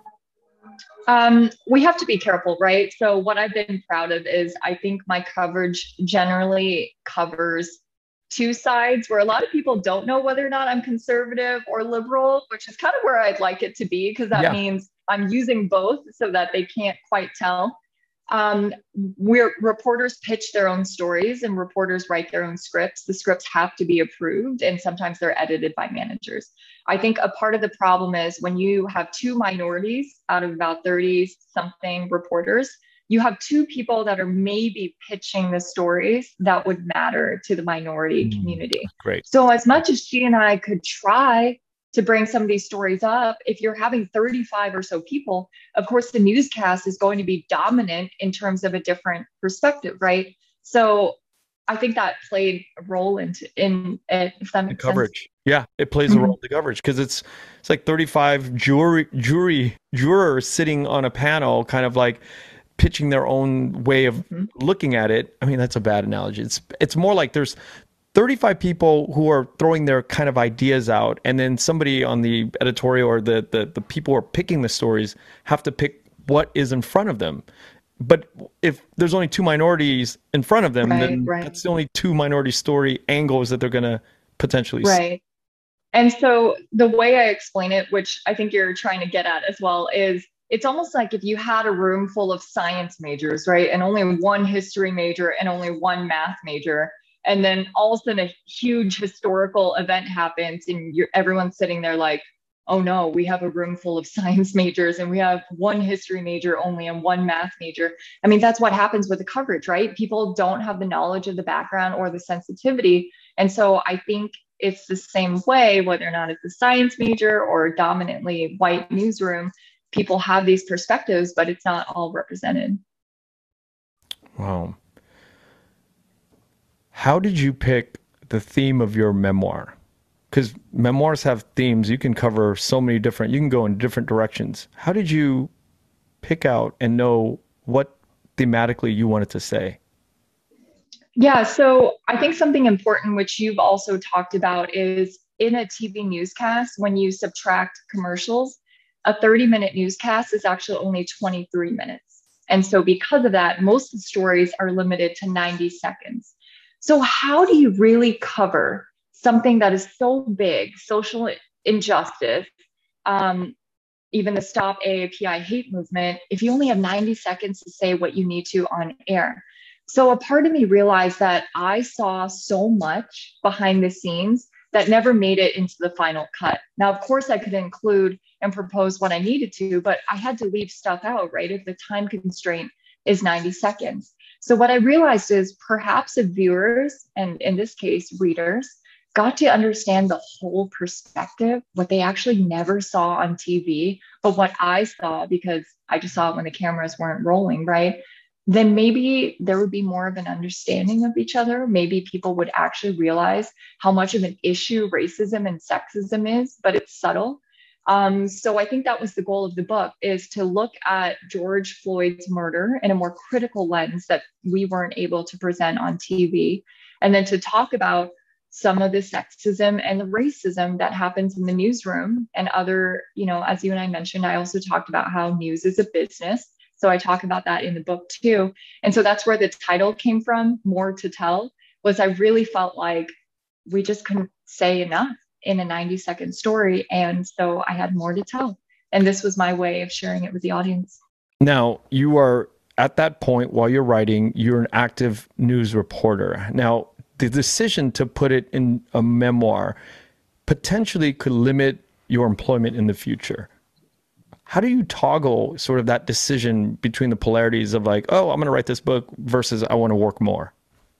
We have to be careful, right? So what I've been proud of is I think my coverage generally covers two sides where a lot of people don't know whether or not I'm conservative or liberal, which is kind of where I'd like it to be, because that means I'm using both so that they can't quite tell. Where reporters pitch their own stories and reporters write their own scripts. The scripts have to be approved, and sometimes they're edited by managers. I think a part of the problem is when you have two minorities out of about 30 something reporters, you have two people that are maybe pitching the stories that would matter to the minority community. Great. So as much as she and I could try to bring some of these stories up, if you're having 35 or so people, of course, the newscast is going to be dominant in terms of a different perspective, right? So I think that played a role in it, if that makes coverage. Sense. Yeah, it plays a role in the coverage because it's like 35 jurors sitting on a panel, kind of like pitching their own way of looking at it. I mean, that's a bad analogy. It's more like there's 35 people who are throwing their kind of ideas out, and then somebody on the editorial or the people who are picking the stories have to pick what is in front of them. But if there's only two minorities in front of them, then that's the only two minority story angles that they're going to potentially see. And so the way I explain it, which I think you're trying to get at as well, is it's almost like if you had a room full of science majors, right? And only one history major and only one math major. And then all of a sudden a huge historical event happens and everyone's sitting there like, oh no, we have a room full of science majors and we have one history major only and one math major. I mean, that's what happens with the coverage, right? People don't have the knowledge of the background or the sensitivity. And so I think it's the same way, whether or not it's a science major or dominantly white newsroom, people have these perspectives, but it's not all represented. Wow. How did you pick the theme of your memoir? Because memoirs have themes. You can cover so many different, you can go in different directions. How did you pick out and know what thematically you wanted to say? Yeah, so I think something important, which you've also talked about, is in a TV newscast, when you subtract commercials, a 30-minute newscast is actually only 23 minutes. And so because of that, most of the stories are limited to 90 seconds. So how do you really cover something that is so big, social injustice, even the Stop AAPI hate movement, if you only have 90 seconds to say what you need to on air? So a part of me realized that I saw so much behind the scenes that never made it into the final cut. Now, of course, I could include and propose what I needed to, but I had to leave stuff out, right? If the time constraint is 90 seconds. So what I realized is perhaps the viewers, and in this case, readers, got to understand the whole perspective, what they actually never saw on TV, but what I saw because I just saw it when the cameras weren't rolling, right? Then maybe there would be more of an understanding of each other. Maybe people would actually realize how much of an issue racism and sexism is, but it's subtle. So I think that was the goal of the book, is to look at George Floyd's murder in a more critical lens that we weren't able to present on TV. And then to talk about some of the sexism and the racism that happens in the newsroom and other, as you and I mentioned, I also talked about how news is a business. So I talk about that in the book too. And so that's where the title came from, More to Tell, was I really felt like we just couldn't say enough in a 90-second story. And so I had more to tell. And this was my way of sharing it with the audience. Now, you are at that point while you're writing, you're an active news reporter. Now, the decision to put it in a memoir potentially could limit your employment in the future. How do you toggle sort of that decision between the polarities of like, oh, I'm going to write this book versus I want to work more?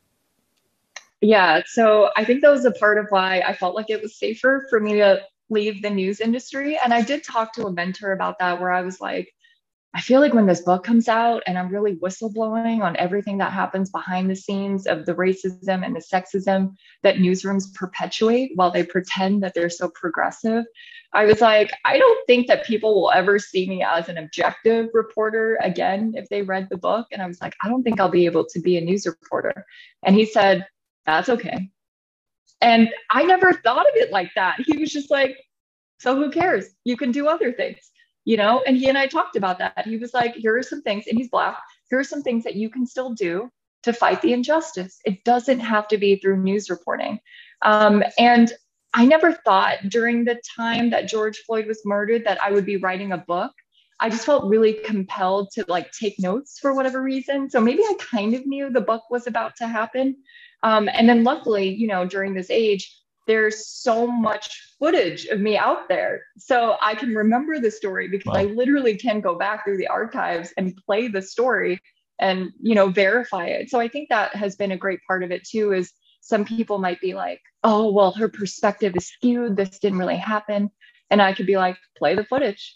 Yeah, so I think that was a part of why I felt like it was safer for me to leave the news industry. And I did talk to a mentor about that, where I was like, I feel like when this book comes out and I'm really whistleblowing on everything that happens behind the scenes of the racism and the sexism that newsrooms perpetuate while they pretend that they're so progressive, I was like, I don't think that people will ever see me as an objective reporter again if they read the book. And I was like, I don't think I'll be able to be a news reporter. And he said, that's okay. And I never thought of it like that. He was just like, so who cares? You can do other things, And he and I talked about that. He was like, here are some things, and he's Black. Here are some things that you can still do to fight the injustice. It doesn't have to be through news reporting. And I never thought during the time that George Floyd was murdered that I would be writing a book. I just felt really compelled to take notes for whatever reason. So maybe I kind of knew the book was about to happen. And then luckily, during this age, there's so much footage of me out there. So I can remember the story because I literally can go back through the archives and play the story and, verify it. So I think that has been a great part of it too, is some people might be like, oh, well, her perspective is skewed. This didn't really happen. And I could be like, play the footage,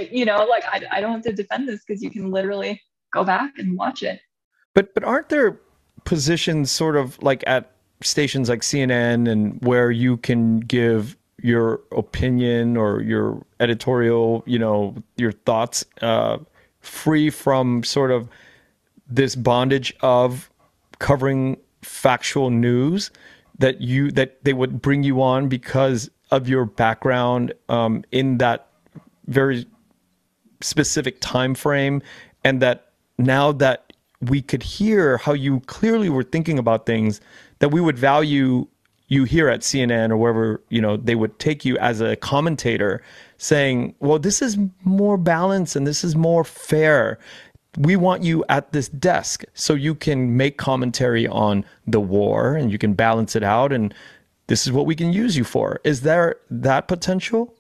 I don't have to defend this because you can literally go back and watch it. But aren't there positions sort of like at stations like CNN and where you can give your opinion or your editorial, your thoughts, free from sort of this bondage of covering factual news that they would bring you on because of your background in that very specific time frame, and that now that we could hear how you clearly were thinking about things, that we would value you here at CNN or wherever, they would take you as a commentator saying, well, this is more balanced and this is more fair. We want you at this desk so you can make commentary on the war and you can balance it out. And this is what we can use you for. Is there that potential?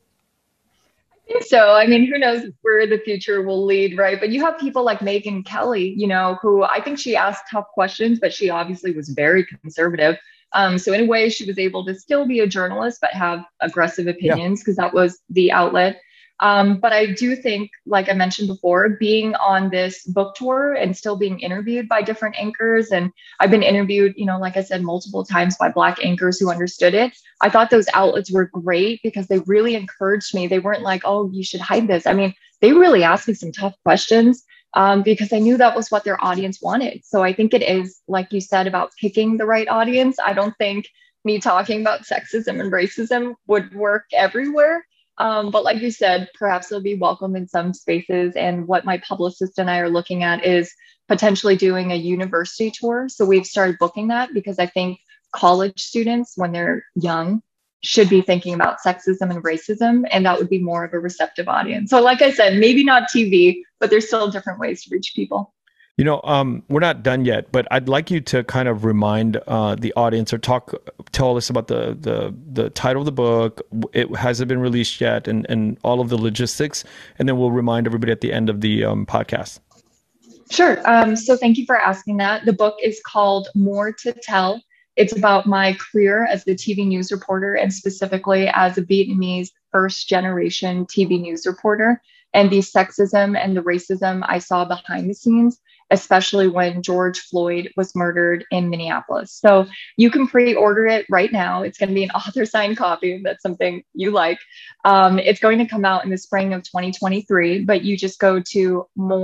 I think so. I mean, who knows where the future will lead, right? But you have people like Megyn Kelly, who I think she asked tough questions, but she obviously was very conservative. So in a way, she was able to still be a journalist, but have aggressive opinions because that was the outlet. But I do think, like I mentioned before, being on this book tour and still being interviewed by different anchors, and I've been interviewed, like I said, multiple times by Black anchors who understood it. I thought those outlets were great because they really encouraged me. They weren't like, oh, you should hide this. I mean, they really asked me some tough questions because I knew that was what their audience wanted. So I think it is, like you said, about picking the right audience. I don't think me talking about sexism and racism would work everywhere. But like you said, perhaps they'll be welcome in some spaces. And what my publicist and I are looking at is potentially doing a university tour. So we've started booking that because I think college students, when they're young, should be thinking about sexism and racism. And that would be more of a receptive audience. So like I said, maybe not TV, but there's still different ways to reach people. We're not done yet, but I'd like you to kind of remind the audience or tell us about the title of the book. It hasn't been released yet, and all of the logistics, and then we'll remind everybody at the end of the podcast. Sure. So thank you for asking that. The book is called More to Tell. It's about my career as the TV news reporter, and specifically as a Vietnamese first-generation TV news reporter, and the sexism and the racism I saw behind the scenes, especially when George Floyd was murdered in Minneapolis. So you can pre-order it right now. It's going to be an author-signed copy if that's something you like. It's going to come out in the spring of 2023, but you just go to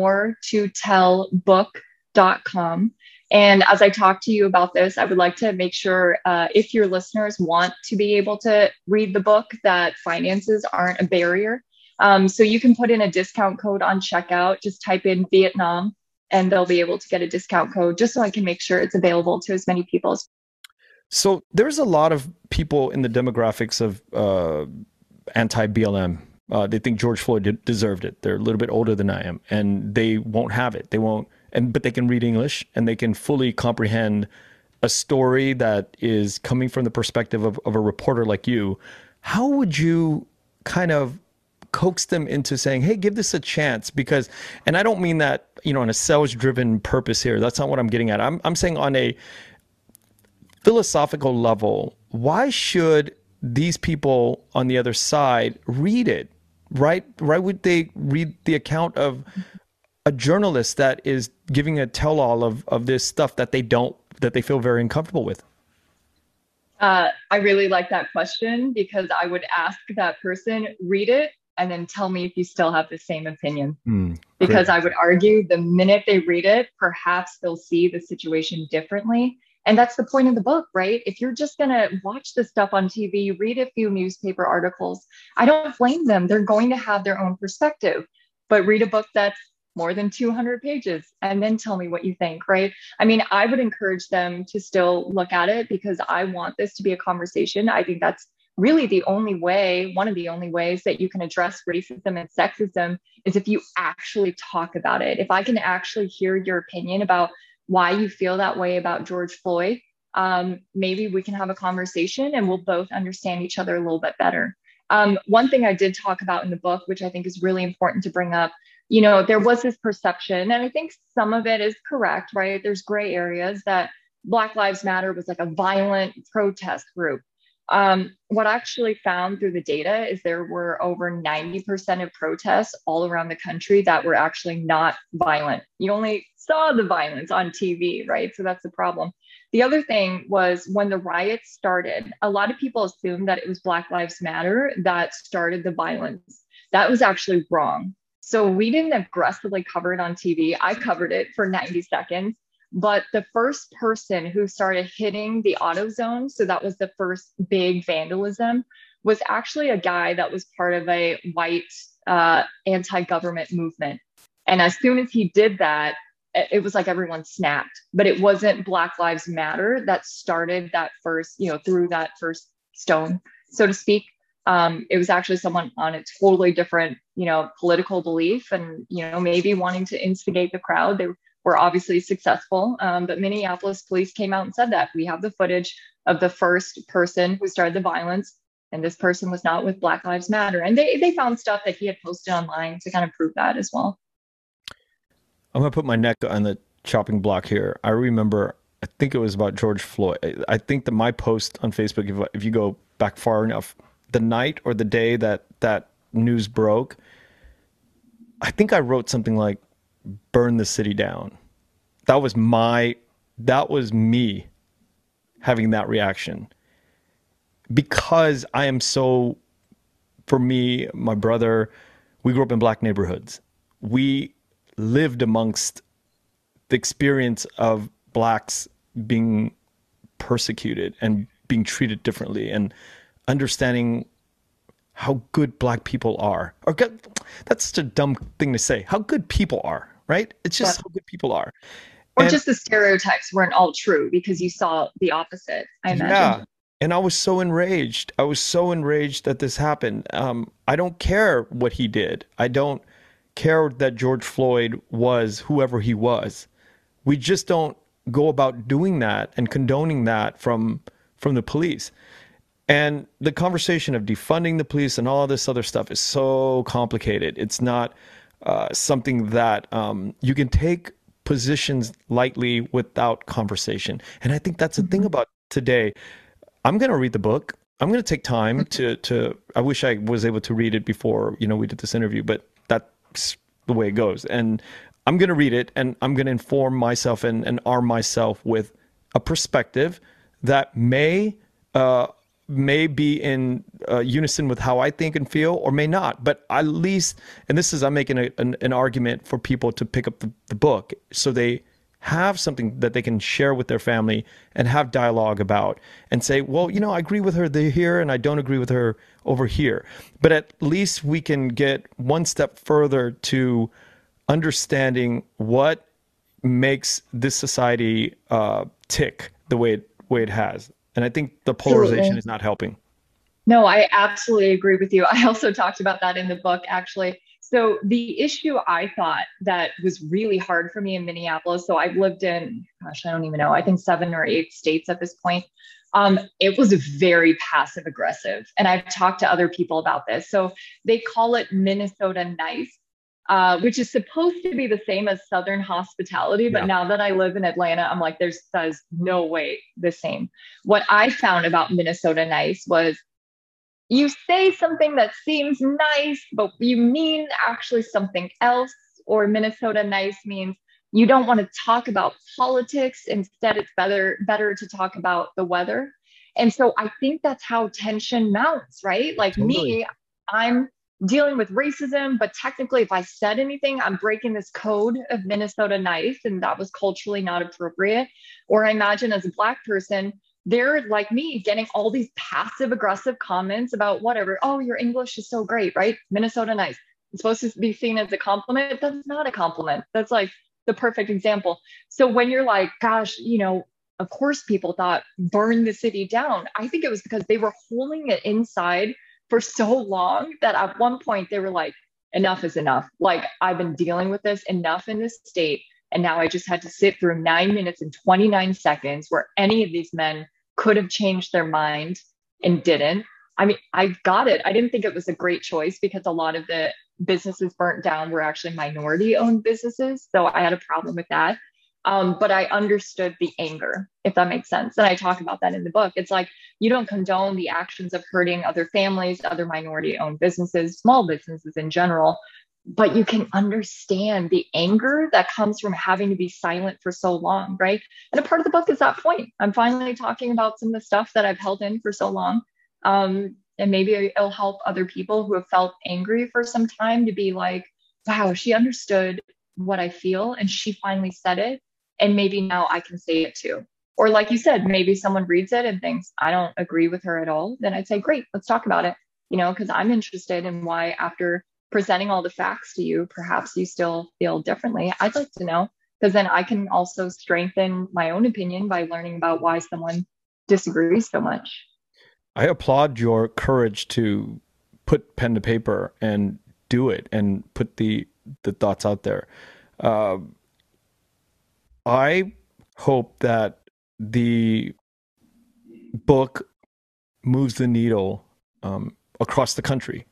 moretotellbook.com. And as I talk to you about this, I would like to make sure if your listeners want to be able to read the book, that finances aren't a barrier. So you can put in a discount code on checkout, just type in Vietnam, and they'll be able to get a discount code just so I can make sure it's available to as many people as. So there's a lot of people in the demographics of anti-BLM They think George Floyd deserved it. They're a little bit older than I am, and they won't have it. They won't, but they can read English and they can fully comprehend a story that is coming from the perspective of a reporter like you. How would you kind of coax them into saying, hey, give this a chance? Because, and I don't mean that, on a sales driven purpose here. That's not what I'm getting at. I'm saying on a philosophical level, why should these people on the other side read it? Right? Why would they read the account of a journalist that is giving a tell-all of this stuff that they feel very uncomfortable with? I really like that question, because I would ask that person, read it and then tell me if you still have the same opinion. Because I would argue the minute they read it, perhaps they'll see the situation differently. And that's the point of the book, right? If you're just going to watch this stuff on TV, read a few newspaper articles, I don't blame them. They're going to have their own perspective. But read a book that's more than 200 pages and then tell me what you think, right? I mean, I would encourage them to still look at it, because I want this to be a conversation. I think that's really the only way, one of the only ways that you can address racism and sexism is if you actually talk about it. If I can actually hear your opinion about why you feel that way about George Floyd, maybe we can have a conversation and we'll both understand each other a little bit better. One thing I did talk about in the book, which I think is really important to bring up, there was this perception, and I think some of it is correct, right? There's gray areas, that Black Lives Matter was like a violent protest group. What I actually found through the data is there were over 90% of protests all around the country that were actually not violent. You only saw the violence on TV, right? So that's the problem. The other thing was, when the riots started, a lot of people assumed that it was Black Lives Matter that started the violence. That was actually wrong. So we didn't aggressively cover it on TV. I covered it for 90 seconds. But the first person who started hitting the AutoZone, so that was the first big vandalism, was actually a guy that was part of a white anti-government movement. And as soon as he did that, it was like everyone snapped. But it wasn't Black Lives Matter that started that first, threw that first stone, so to speak. It was actually someone on a totally different, political belief, and, maybe wanting to instigate the crowd. They were obviously successful. But Minneapolis police came out and said that we have the footage of the first person who started the violence, and this person was not with Black Lives Matter. And they found stuff that he had posted online to kind of prove that as well. I'm going to put my neck on the chopping block here. I remember, I think it was about George Floyd. I think that my post on Facebook, if you go back far enough, the night or the day that news broke, I think I wrote something like, burn the city down. That was me having that reaction, because I am so, for me, my brother, we grew up in Black neighborhoods. We lived amongst the experience of Blacks being persecuted and being treated differently, and understanding how good Black people are. That's such a dumb thing to say. How good people are, right? It's just how good people are. Or just the stereotypes weren't all true because you saw the opposite, I imagine. Yeah. And I was so enraged. I was so enraged that this happened. I don't care what he did. I don't care that George Floyd was whoever he was. We just don't go about doing that and condoning that from the police. And the conversation of defunding the police and all this other stuff is so complicated. It's not something that you can take positions lightly without conversation. And I think that's the thing about today. I'm going to read the book. I'm going to take time to I wish I was able to read it before, we did this interview, but that's the way it goes. And I'm going to read it, and I'm going to inform myself and arm myself with a perspective that may be in unison with how I think and feel, or may not. But at least, and this is, I'm making an argument for people to pick up the book so they have something that they can share with their family and have dialogue about, and say, well, I agree with her here and I don't agree with her over here. But at least we can get one step further to understanding what makes this society tick the way it has. And I think the polarization is not helping. No, I absolutely agree with you. I also talked about that in the book, actually. So the issue I thought that was really hard for me in Minneapolis, so I've lived in, gosh, I don't even know, I think 7 or 8 states at this point. It was very passive aggressive. And I've talked to other people about this. So they call it Minnesota nice, which is supposed to be the same as Southern hospitality. But Yeah. now that I live in Atlanta, I'm like, there's no way the same. What I found about Minnesota nice was you say something that seems nice, but you mean actually something else. Or Minnesota nice means you don't want to talk about politics. Instead, it's better to talk about the weather. And so I think that's how tension mounts, right? Like Totally. me, I'm dealing with racism, but technically, if I said anything, I'm breaking this code of Minnesota nice, and that was culturally not appropriate. Or I imagine as a Black person, they're like me getting all these passive aggressive comments about whatever. Oh, your English is so great, right? Minnesota nice. It's supposed to be seen as a compliment. That's not a compliment. That's like the perfect example. So when you're like, gosh, of course people thought burn the city down. I think it was because they were holding it inside for so long that at one point they were like, enough is enough. Like, I've been dealing with this enough in this state. And now I just had to sit through 9 minutes and 29 seconds where any of these men could have changed their mind and didn't. I mean, I got it. I didn't think it was a great choice because a lot of the businesses burnt down were actually minority owned businesses. So I had a problem with that. But I understood the anger, if that makes sense. And I talk about that in the book. It's like you don't condone the actions of hurting other families, other minority owned businesses, small businesses in general, but you can understand the anger that comes from having to be silent for so long, right? And a part of the book is that point. I'm finally talking about some of the stuff that I've held in for so long. And maybe it'll help other people who have felt angry for some time to be like, wow, she understood what I feel and she finally said it. And maybe now I can say it too. Or like you said, maybe someone reads it and thinks, I don't agree with her at all. Then I'd say, great, let's talk about it, because I'm interested in why after presenting all the facts to you, perhaps you still feel differently. I'd like to know, because then I can also strengthen my own opinion by learning about why someone disagrees so much. I applaud your courage to put pen to paper and do it and put the thoughts out there. Uh, I hope that the book moves the needle across the country,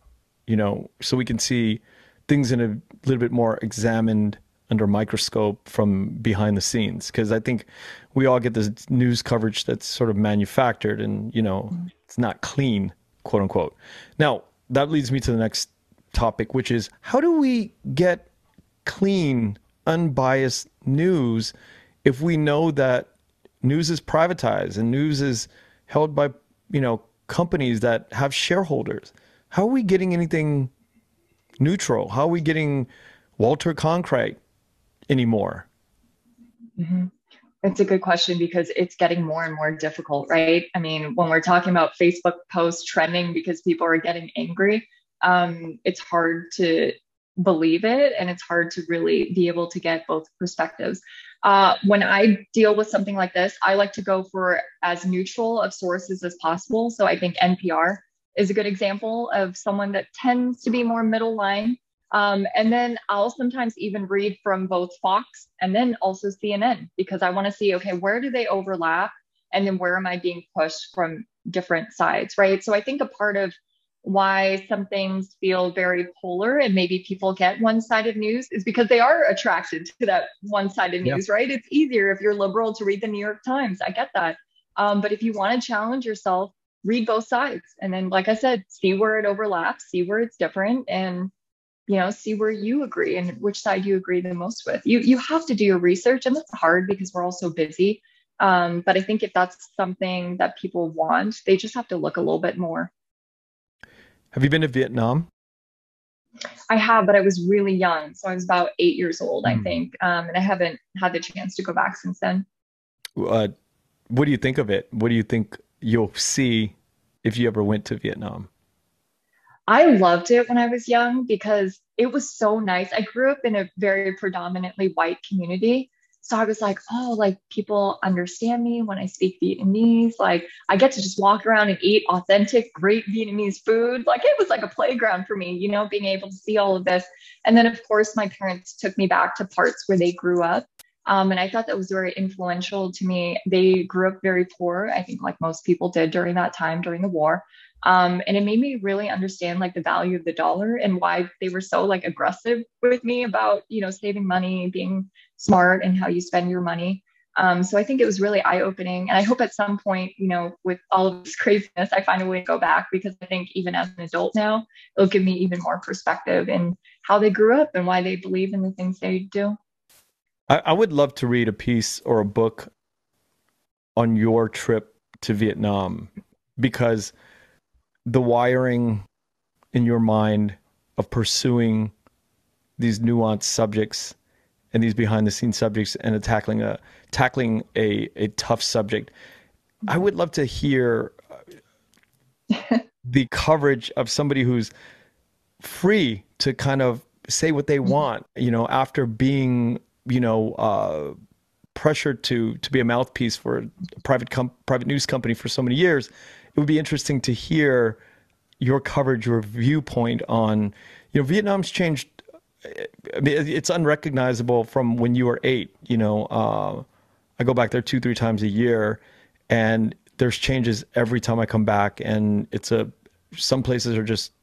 so we can see things in a little bit more examined under a microscope from behind the scenes. Because I think we all get this news coverage that's sort of manufactured and, it's not clean, quote unquote. Now, that leads me to the next topic, which is how do we get clean, unbiased news if we know that news is privatized and news is held by, companies that have shareholders? How are we getting anything neutral? How are we getting Walter Cronkite anymore? Mm-hmm. It's a good question because it's getting more and more difficult, right? I mean, when we're talking about Facebook posts trending because people are getting angry, it's hard to believe it and it's hard to really be able to get both perspectives. When I deal with something like this, I like to go for as neutral of sources as possible. So I think NPR is a good example of someone that tends to be more middle line. And then I'll sometimes even read from both Fox and then also CNN because I want to see, okay, where do they overlap? And then where am I being pushed from different sides, right? So I think a part of why some things feel very polar and maybe people get one-sided news is because they are attracted to that one-sided Yeah. news, right? It's easier if you're liberal to read the New York Times. I get that. But if you want to challenge yourself, read both sides. And then, like I said, see where it overlaps, see where it's different, and see where you agree and which side you agree the most with. You have to do your research, and that's hard because we're all so busy. But I think if that's something that people want, they just have to look a little bit more. Have you been to Vietnam? I have, but I was really young. So I was about 8 years old, I think. And I haven't had the chance to go back since then. What do you think of it? What do you think you'll see if you ever went to Vietnam? I loved it when I was young because it was so nice. I grew up in a very predominantly white community. So I was like, oh, like people understand me when I speak Vietnamese. Like I get to just walk around and eat authentic, great Vietnamese food. Like it was like a playground for me, being able to see all of this. And then, of course, my parents took me back to parts where they grew up. And I thought that was very influential to me. They grew up very poor, I think, like most people did during that time, during the war. And it made me really understand like the value of the dollar and why they were so like aggressive with me about, saving money, being smart and how you spend your money. So I think it was really eye opening. And I hope at some point, with all of this craziness, I find a way to go back, because I think even as an adult now, it'll give me even more perspective in how they grew up and why they believe in the things they do. I would love to read a piece or a book on your trip to Vietnam, because the wiring in your mind of pursuing these nuanced subjects and these behind the scenes subjects and tackling a tough subject. I would love to hear the coverage of somebody who's free to kind of say what they want, after being, pressured to be a mouthpiece for a private news company for so many years. It would be interesting to hear your coverage, your viewpoint on, Vietnam's changed. I mean, it's unrecognizable from when you were 8. I go back there 2-3 times a year, and there's changes every time I come back. And some places are just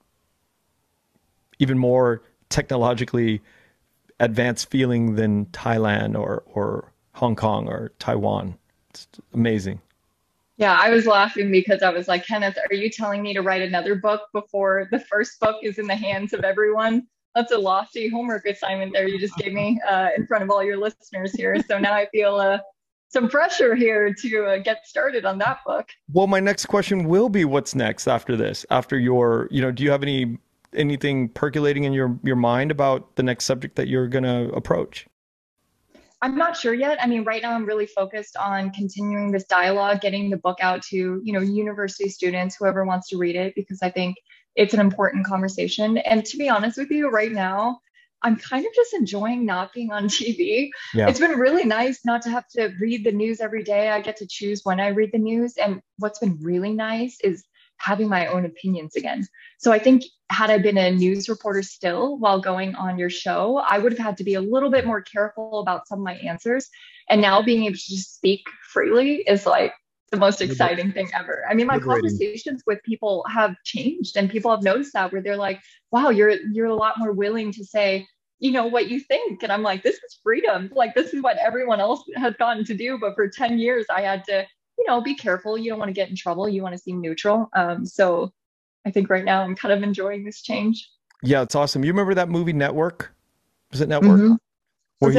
even more technologically advanced feeling than Thailand or Hong Kong or Taiwan. It's amazing. Yeah, I was laughing because I was like, Kenneth, are you telling me to write another book before the first book is in the hands of everyone? That's a lofty homework assignment there you just gave me in front of all your listeners here. So now I feel some pressure here to get started on that book. Well, my next question will be, what's next after this? After your, do you have anything percolating in your mind about the next subject that you're going to approach? I'm not sure yet. I mean, right now I'm really focused on continuing this dialogue, getting the book out to, university students, whoever wants to read it, because I think it's an important conversation. And to be honest with you, right now, I'm kind of just enjoying not being on TV. Yeah. It's been really nice not to have to read the news every day. I get to choose when I read the news. And what's been really nice is having my own opinions again. So I think had I been a news reporter still while going on your show, I would have had to be a little bit more careful about some of my answers. And now being able to just speak freely is like the most exciting thing ever. I mean, my conversations with people have changed, and people have noticed that, where they're like, wow, you're a lot more willing to say, what you think. And I'm like, this is freedom. Like, this is what everyone else has gotten to do. But for 10 years, I had to, be careful. You don't want to get in trouble. You want to seem neutral. So I think right now I'm kind of enjoying this change. Yeah, it's awesome. You remember that movie Network? Was it Network? Mm-hmm. Was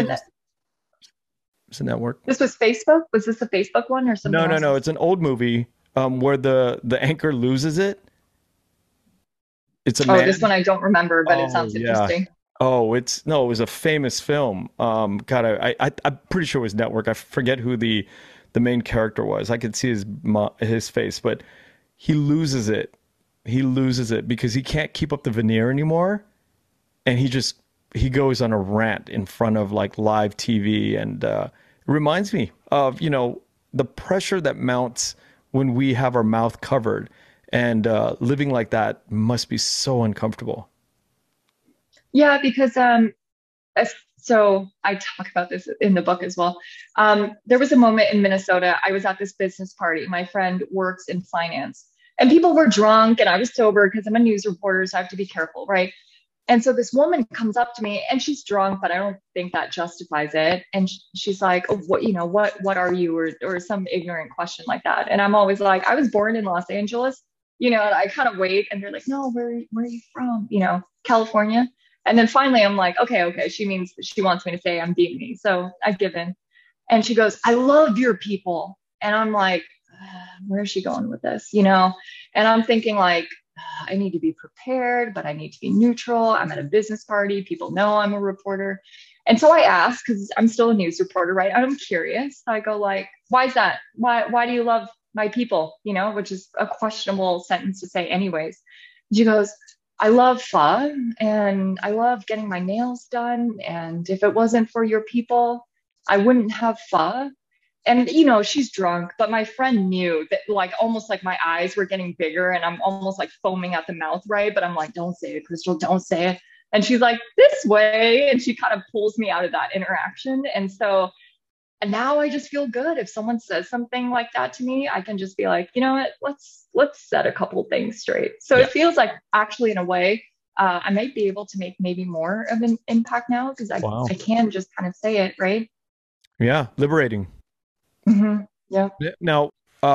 it Network? This was Facebook? Was this a Facebook one or something? No. It's an old movie where the anchor loses it. It's a man. This one I don't remember, but it sounds interesting. Oh, it was a famous film. I'm pretty sure it was Network. I forget who the main character was. I could see his face, but he loses it. He loses it because he can't keep up the veneer anymore, and he goes on a rant in front of like live TV, and it reminds me of the pressure that mounts when we have our mouth covered, and living like that must be so uncomfortable. Yeah, because so I talk about this in the book as well. There was a moment in Minnesota. I was at this business party. My friend works in finance, and people were drunk, and I was sober because I'm a news reporter, so I have to be careful, right? And so this woman comes up to me, and she's drunk, but I don't think that justifies it. And she's like, oh, what are you? Or some ignorant question like that. And I'm always like, I was born in Los Angeles, and I kind of wait, and they're like, no, where are you from? California. And then finally I'm like, okay. She wants me to say I'm Vietnamese. So I've given. And she goes, I love your people. And I'm like, where is she going with this? And I'm thinking like, I need to be prepared, but I need to be neutral. I'm at a business party. People know I'm a reporter. And so I ask, because I'm still a news reporter, right? I'm curious. I go like, why is that? Why do you love my people? Which is a questionable sentence to say anyways. She goes, I love pho, and I love getting my nails done. And if it wasn't for your people, I wouldn't have pho. And you know, she's drunk, but my friend knew that, like, almost like my eyes were getting bigger and I'm almost like foaming at the mouth, right? But I'm like, don't say it, Crystal, don't say it. And she's like, this way. And she kind of pulls me out of that interaction. And now I just feel good. If someone says something like that to me, I can just be like, you know what, let's set a couple things straight. So it feels like, actually, in a way, I might be able to make maybe more of an impact now, because I can just kind of say it, right? Yeah, liberating. Mm-hmm. Yeah. Now,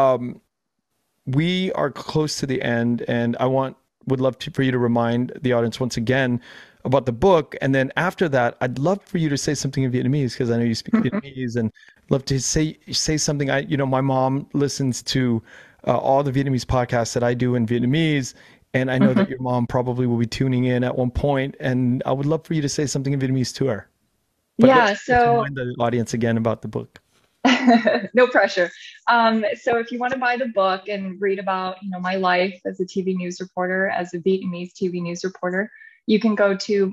we are close to the end, and would love for you to remind the audience once again about the book. And then after that, I'd love for you to say something in Vietnamese, because I know you speak Vietnamese, and love to say something. My mom listens to all the Vietnamese podcasts that I do in Vietnamese, and I know that your mom probably will be tuning in at one point, and I would love for you to say something in Vietnamese to her. But let's remind the audience again about the book. No pressure. So if you want to buy the book and read about, my life as a TV news reporter, as a Vietnamese TV news reporter, you can go to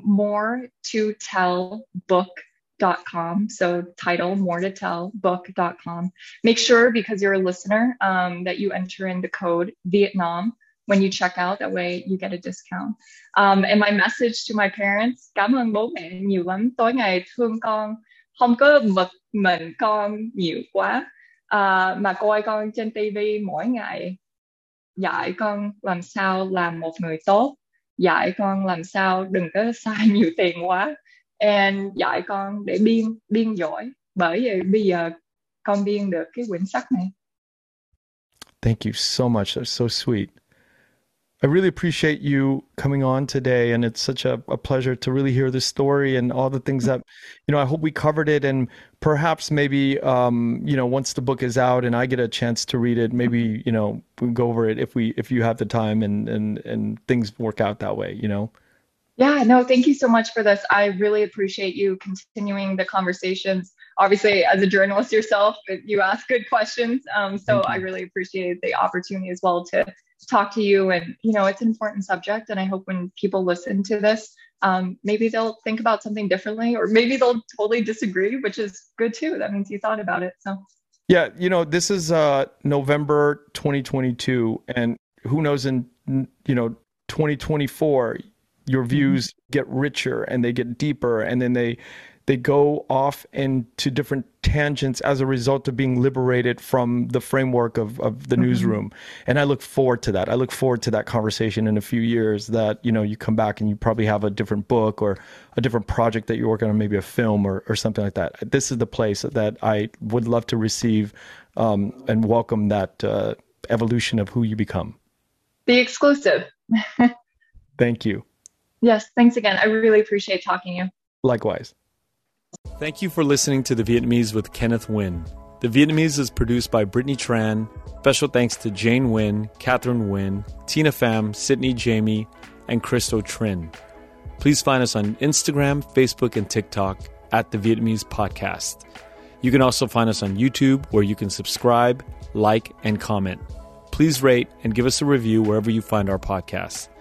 moretotellbook.com. So title, more to tell, book.com. Make sure, because you're a listener, that you enter in the code Vietnam when you check out. That way you get a discount. And my message to my parents: cảm ơn bố mẹ nhiều lắm. Tối ngày thương con, không có bực mình con nhiều quá, mà coi con trên TV mỗi ngày, dạy con làm sao làm một người tốt, dạy con làm sao đừng có xài nhiều tiền quá, and dạy con để biên giỏi, bởi vì bây giờ con biên được cái quyển sách này. Thank you so much. That's so sweet. I really appreciate you coming on today, and it's such a pleasure to really hear this story and all the things that, I hope we covered it, and perhaps maybe, once the book is out and I get a chance to read it, maybe, we go over it if you have the time and things work out that way, Yeah, no, thank you so much for this. I really appreciate you continuing the conversations. Obviously, as a journalist yourself, you ask good questions. So I really appreciate the opportunity as well to talk to you. And, it's an important subject. And I hope when people listen to this, maybe they'll think about something differently, or maybe they'll totally disagree, which is good too. That means you thought about it. So yeah, this is November 2022, and who knows, in 2024, your views get richer and they get deeper, and then they go off into different tangents as a result of being liberated from the framework of the newsroom. And I look forward to that. I look forward to that conversation in a few years, that, you come back and you probably have a different book or a different project that you're working on, maybe a film or something like that. This is the place that I would love to receive and welcome that evolution of who you become. The exclusive. Thank you. Yes, thanks again. I really appreciate talking to you. Likewise. Thank you for listening to The Vietnamese with Kenneth Nguyen. The Vietnamese is produced by Brittany Tran. Special thanks to Jane Nguyen, Catherine Nguyen, Tina Pham, Sydney Jamie, and Christo Trin. Please find us on Instagram, Facebook, and TikTok at The Vietnamese Podcast. You can also find us on YouTube, where you can subscribe, like, and comment. Please rate and give us a review wherever you find our podcasts.